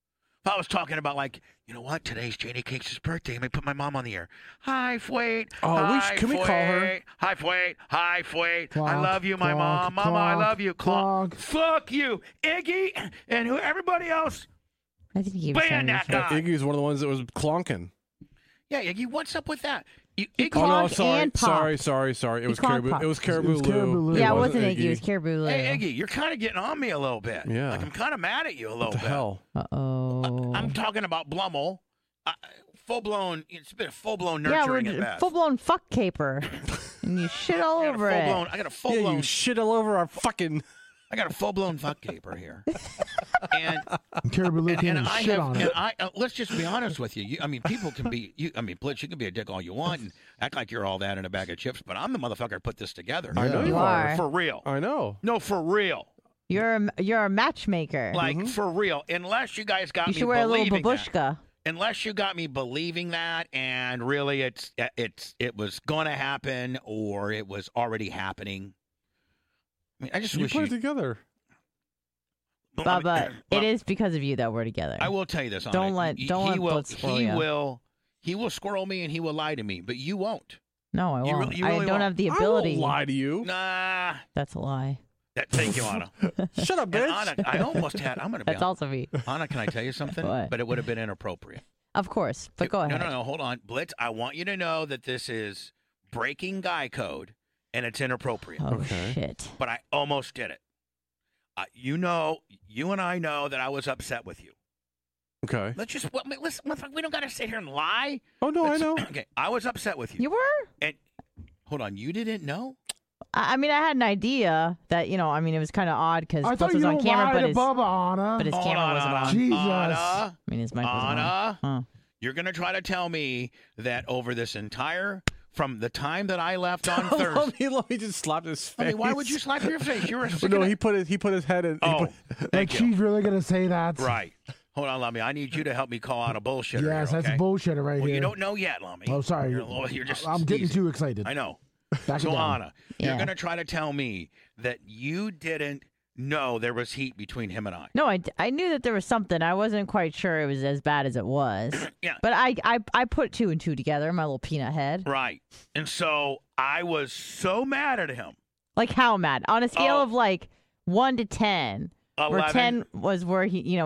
If I was talking about like, you know what? Today's Janie Cakes' birthday. Let me put my mom on the air. Hi, Fwait. Oh, can we call her? Hi, Fwait. Hi, Fwait. I Clonk, love you, my clonk, mom. Mama, I clonk, love you. Clonk. clonk. Fuck you, Iggy, and everybody else. I think he was Ban saying that shit. guy. Iggy's one of the ones that was clonking. Yeah, Iggy, what's up with that? He Iggy, Oh, no, clonked sorry. and popped. Sorry. It was clonked Caribou. popped. It was Caribou It was Caribou Lou. Lou. Yeah, it wasn't wasn't Iggy. It was Caribou Lou. hey, Iggy, you're kind of getting on me a little bit. Yeah. Like I'm kind of mad at you a little What the bit. hell? Uh-oh. I'm talking about Blummel. Full-blown, it's been a full-blown Yeah, nurturing at we're best. full-blown fuck caper. And you shit all over it. I got a Yeah, full-blown, you shit all over our fucking... I got a full-blown fuck caper here. And Caribou Lou came and I shit have, on and it. let's just be honest with you. I mean, people can be, Blitz, you can be a dick all you want and act like you're all that in a bag of chips, but I'm the motherfucker who put this together. I know You you are. are. For real. I know. No, for real. You're a matchmaker. Like, for real. Unless you guys got you me should wear a little believing that. babushka. Unless you got me believing that, and really it was going to happen or it was already happening. I mean, I just You wish put it together. Bubba, it is because of you that we're together. I will tell you this. Don't let Blitz squirrel you. He will squirrel me and he will lie to me, but you won't. No, I won't. You really I don't won't. have the I ability. won't lie to you. Nah. That's a lie. Thank you, Anna. Shut up, And bitch. Anna, I almost had. I'm going to be That's also me. Anna, can I tell you something? What? But it would have been inappropriate. Of course, but go ahead. No. Hold on, Blitz. I want you to know that this is breaking guy code, and it's inappropriate. Oh, Okay. shit. But I almost did it. You and I know that I was upset with you. Okay. Listen, we don't got to sit here and lie. Oh, no, I know. Okay, I was upset with you. You were? And hold on, you didn't know? I mean, I had an idea that, it was kind of odd because I Blitz thought was you on don't camera, lie but to his, Bubba, Anna. but his Hold camera on, wasn't Anna. on. Jesus. Anna, I mean, his mic wasn't Anna, on. Huh. you're going to try to tell me that over this entire, from the time that I left on let Thursday. me just slap his face. I mean, why would you slap your face? You were Well, no, he put his head in. Oh, Like thank you. she's really gonna say that? Right. Hold on, Lummy. I need you to help me call out a bullshitter. Yes, here, that's okay? bullshitter right Well, here. you don't know yet, Lummy. Oh, sorry. You're just. I'm getting easy. too excited. I know. Back So, it down. Anna, you're Yeah. going to try to tell me that you didn't know there was heat between him and I. No, I knew that there was something. I wasn't quite sure it was as bad as it was. Yeah. But I put two and two together in my little peanut head. Right. And so I was so mad at him. Like how mad? On a scale Oh. of like 1 to 10. Where 11. 10 was where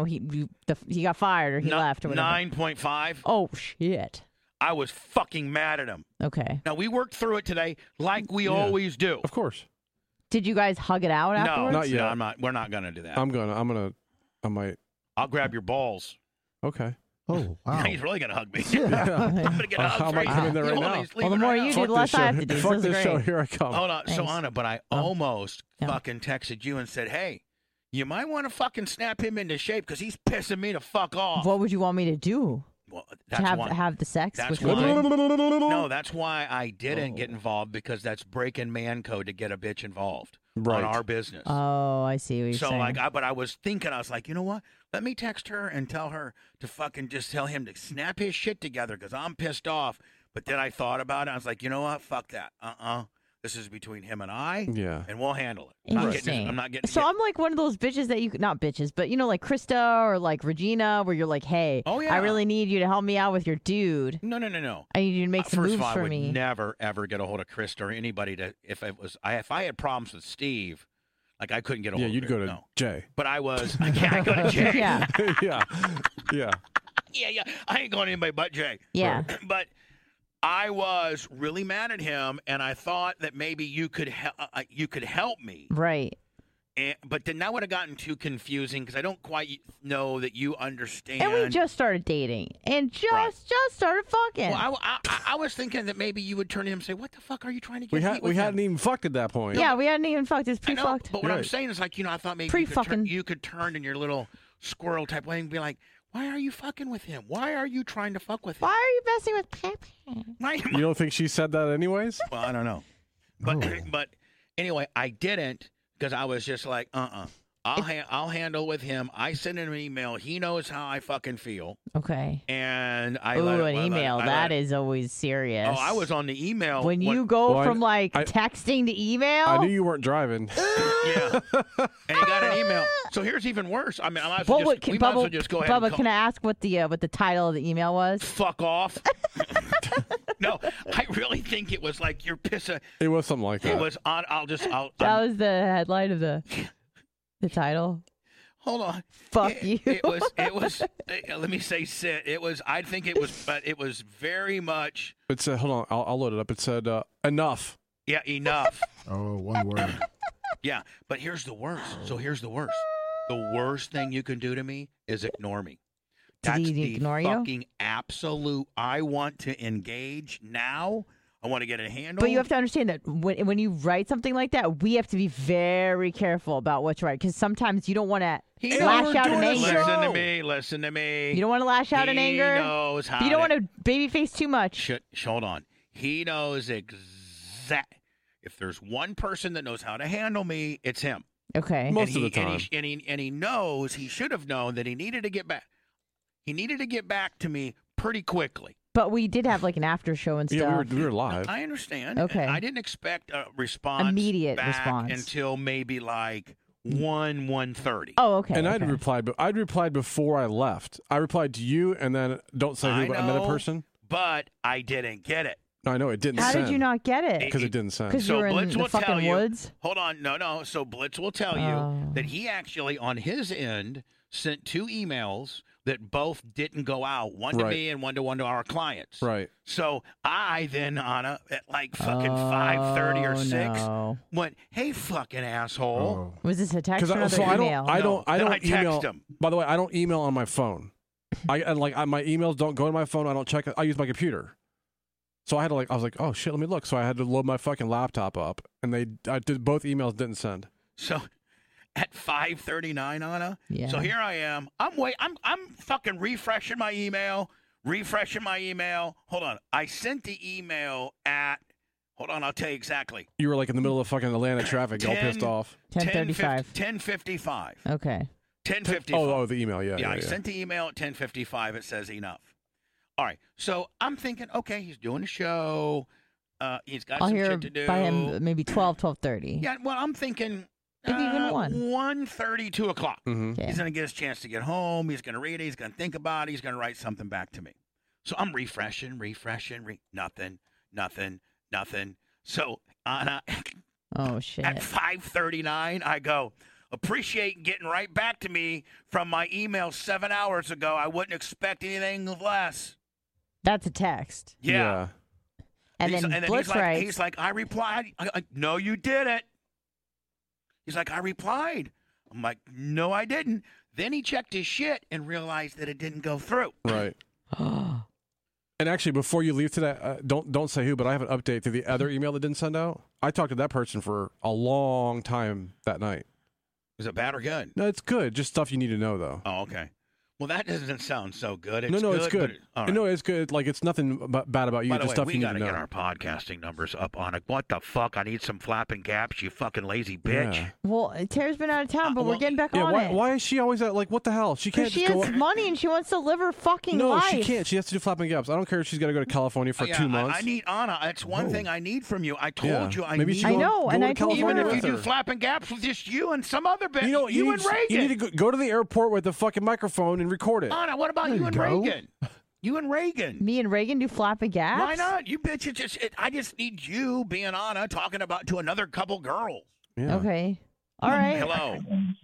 he got fired or he left or whatever. 9.5. Oh, shit. I was fucking mad at him. Okay. Now, we worked through it today like we always do. Of course. Did you guys hug it out afterwards? Not yet. No, I'm not. We're not going to do that. I might. I'll grab your balls. Okay. Oh, wow. He's really going to hug me. Yeah. I'm going to get a hug I for might you. come in there right Hold on, now. he's Well, the leaving more right you now. do, the less I have to do. Fuck This this is show. great. Here I come. Hold on. So, Thanks. Anna, but I almost fucking texted you and said, hey, you might want to fucking snap him into shape because he's pissing me to fuck off. What would you want me to do? Well, To that's why. have the sex That's with why. women? No, that's why I didn't get involved because that's breaking man code to get a bitch involved Right. on our business. Oh, I see what you're So saying. but I was thinking, I was like, you know what? Let me text her and tell her to fucking just tell him to snap his shit together because I'm pissed off. But then I thought about it. I was like, you know what? Fuck that. This is between him and I. Yeah. And we'll handle it. Interesting. I'm not getting. So I'm like one of those bitches that not bitches, but like Krista or like Regina, where you're like, hey, I really need you to help me out with your dude. No. I need you to make some First moves of all, for I would me. never ever get a hold of Krista or anybody if I had problems with Steve. Like, I couldn't get a hold of him. Yeah, you'd go to Jay. But I can't go to Jay. Yeah. Yeah. Yeah. I ain't going to anybody but Jay. Yeah. But I was really mad at him, and I thought that maybe you could help me. Right. But then that would have gotten too confusing because I don't quite know that you understand. And we just started dating and just started fucking. Well, I was thinking that maybe you would turn to him and say, "What the fuck are you trying to get?" We hadn't even fucked at that point. Yeah, we hadn't even fucked. It's pre-fucked. But what I'm saying is, like, I thought maybe you could turn in your little squirrel type way and be like, "Why are you fucking with him? Why are you trying to fuck with him? Why are you messing with Pepe?" You don't think she said that anyways? Well, I don't know. But anyway, I didn't because I was just like, I'll handle with him. I send him an email. He knows how I fucking feel. Okay. And an email. That is always serious. Oh, I was on the email. When you go from texting to email. I knew you weren't driving. Yeah. And he got an email. So here's even worse. I mean, we might as well just go ahead Bubba, and can I ask what the title of the email was? Fuck off. No, I really think it was like you're pissing. It was something like that. It was on. That was the headline of the title. Hold on. Fuck you. It was. Let me say, sit. It was. I think it was, but it was very much. It said, hold on, I'll load it up. It said, enough. Yeah, enough. Oh, one word. Yeah, but here's the worst. So here's the worst. The worst thing you can do to me is ignore me. That's Did he ignore the you? fucking absolute. I want to engage now. I want to get a handle. But you have to understand that when you write something like that, we have to be very careful about what you write because sometimes you don't want to lash out in anger. Listen to me. You don't want to lash out in anger. He knows how. You don't want to baby face too much. Hold on. He knows exact. If there's one person that knows how to handle me, it's him. Okay. Most of the time. And he knows. He should have known that he needed to get back. He needed to get back to me pretty quickly. But we did have like an after show and stuff. Yeah, we were live. I understand. Okay. I didn't expect a response. Immediate back response until maybe like 1:30. Oh, okay. And okay. I'd replied before I left. I replied to you, and then don't say who, but another person. But I didn't get it. No, I know it didn't. How send. did you not get it? Because it didn't send. Because you were in the fucking woods. Hold on, no. So Blitz will tell you that he actually, on his end, sent 2 emails that both didn't go out, one to me and one to our clients. Right. So I then, at like fucking 5:30 or 6, went, "Hey, fucking asshole." Was this a text or another email? I don't email. Text him. By the way, I don't email on my phone. My emails don't go to my phone. I don't check it. I use my computer. So I was like, oh shit, let me look. So I had to load my fucking laptop up, and I did both emails didn't send. So at 5:39, Anna. Yeah. So here I am. I'm fucking refreshing my email. Hold on. I sent the email at. Hold on. I'll tell you exactly. You were like in the middle of fucking Atlanta traffic, all pissed off. 10:35. 10:55. Okay. 10:55. Oh, the email. Yeah. I sent the email at 10:55. It says enough. All right. So I'm thinking, okay, he's doing a show. He's got some shit to do. By him maybe 12:30. Yeah. Well, I'm thinking. Maybe even 1:30, 2 o'clock. Mm-hmm. Okay. He's going to get his chance to get home. He's going to read it. He's going to think about it. He's going to write something back to me. So I'm refreshing. Nothing. So Anna, oh shit. At 5:39, I go, appreciate getting right back to me from my email 7 hours ago. I wouldn't expect anything less. That's a text. Yeah. And then Blitz writes. He's like, I replied. No, you didn't. He's like, I replied. I'm like, no, I didn't. Then he checked his shit and realized that it didn't go through. Right. And actually, before you leave today, don't say who, but I have an update to the other email that didn't send out. I talked to that person for a long time that night. Is it bad or good? No, it's good. Just stuff you need to know, though. Oh, okay. Well, that doesn't sound so good. It's it's good. All right. No, it's good. Like, it's nothing bad about you. By the just way, stuff we you need got to to know. get our podcasting numbers up on it. What the fuck? I need some flapping gaps, you fucking lazy bitch. Yeah. Well, Tara's been out of town, but we're getting back on it. Why is she always at, like, what the hell? She can't She just go... has money and she wants to live her fucking No, life. she can't. She has to do flapping gaps. I don't care if she's got to go to California for 2 months. I need Anna. That's one thing I need from you. I told you I Maybe need. she I know, and I told even her. if you do flapping gaps with just you and some other bitch, you and Reagan. You need to go to the airport with the fucking microphone and record it. Anna, what about you and Reagan? You and Reagan. Me and Reagan do flapping gaps? Why not? You bitches I just need you being Anna talking about to another couple girls. Yeah. Okay. All right. Hello.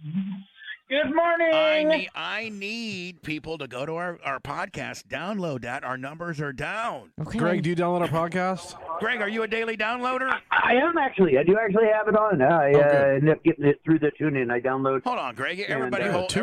Good morning. I need people to go to our podcast, download that. Our numbers are down. Okay. Greg, do you download our podcast? Greg, are you a daily downloader? I am actually. I do actually have it on. I end up getting it through the TuneIn. I download. Hold on, Greg. Everybody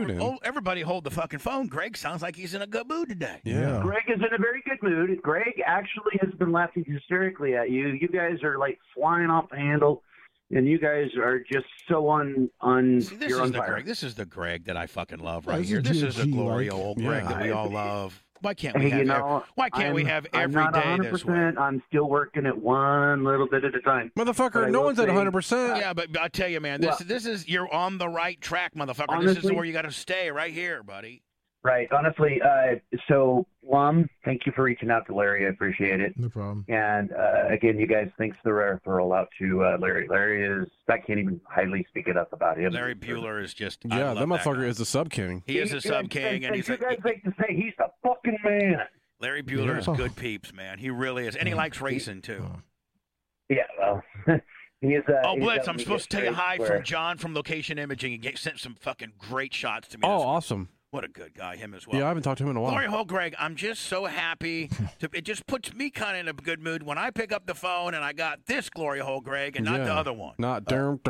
hold the fucking phone. Greg sounds like he's in a good mood today. Yeah. Greg is in a very good mood. Greg actually has been laughing hysterically at you. You guys are like flying off the handle. And you guys are just so on. See, this is the Greg. This is the Greg that I fucking love right This here. is This is the glory like- old Greg that we all love. Why can't we Hey, have? Why can't we have every I'm not day this way? 100%. I'm still working at one little bit at a time. Motherfucker, no one's at 100%. Yeah, but I tell you, man, this is you're on the right track, motherfucker. Honestly, this is where you got to stay, right here, buddy. Right. Honestly, so Lum, thank you for reaching out to Larry. I appreciate it. No problem. And again, you guys, thanks for the referral out to Larry. Larry is, I can't even highly speak enough about him. Larry Bueller is just Yeah, that motherfucker is the sub king. He is the sub king, and he's you guys like to say he's the fucking man. Larry Bueller is good peeps, man. He really is, and he likes racing too. Yeah, well. He is, oh, Blitz, I'm supposed to tell you hi from John from Location Imaging. He sent some fucking great shots to me. Oh, awesome. What a good guy, him as well. Yeah, I haven't talked to him in a while. Glory hole, Greg, I'm just so happy. It just puts me kind of in a good mood when I pick up the phone and I got this Glory hole, Greg, and not the other one. Not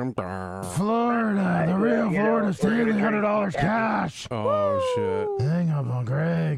Florida, the real Florida's $300 cash. Oh, shit. Hang up on Greg.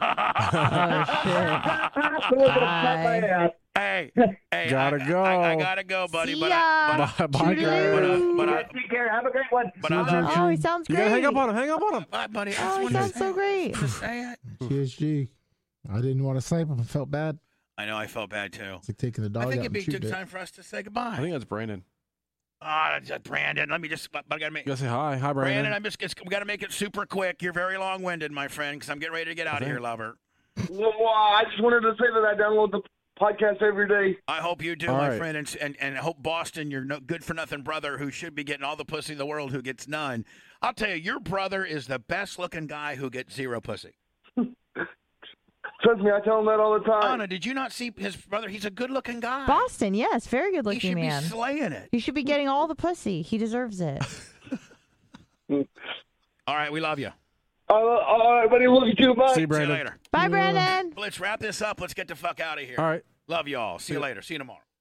Hey, gotta go. I gotta go, buddy. See But ya. Bye, Greg. Take care. Have a great one. Oh, he sounds You great. gotta hang up on him. Hang up on him. Bye, buddy. Oh, he sounds so great. PSG. I didn't want to snipe him. I felt bad. I know. I felt bad too. It's like taking the dog I think out it'd be and a good shooting time for us to say goodbye. I think that's Brandon. Brandon. Let me just. I gotta make. You gotta say hi. Hi, Brandon. Brandon, we gotta make it super quick. You're very long-winded, my friend, because I'm getting ready to get out of here, lover. Well, I just wanted to say that I download the podcast every day. I hope you do, my friend, and I hope Boston, your good-for-nothing brother who should be getting all the pussy in the world who gets none. I'll tell you, your brother is the best-looking guy who gets zero pussy. Trust me, I tell him that all the time. Anna, did you not see his brother? He's a good-looking guy. Boston, yes, very good looking He should man. be slaying it. He should be getting all the pussy. He deserves it. All right, we love you. All right, buddy. Love you too. Bye. See you, Brandon. See you later. Bye, Brandon. Let's wrap this up. Let's get the fuck out of here. All right. Love you all. See you later. See you tomorrow.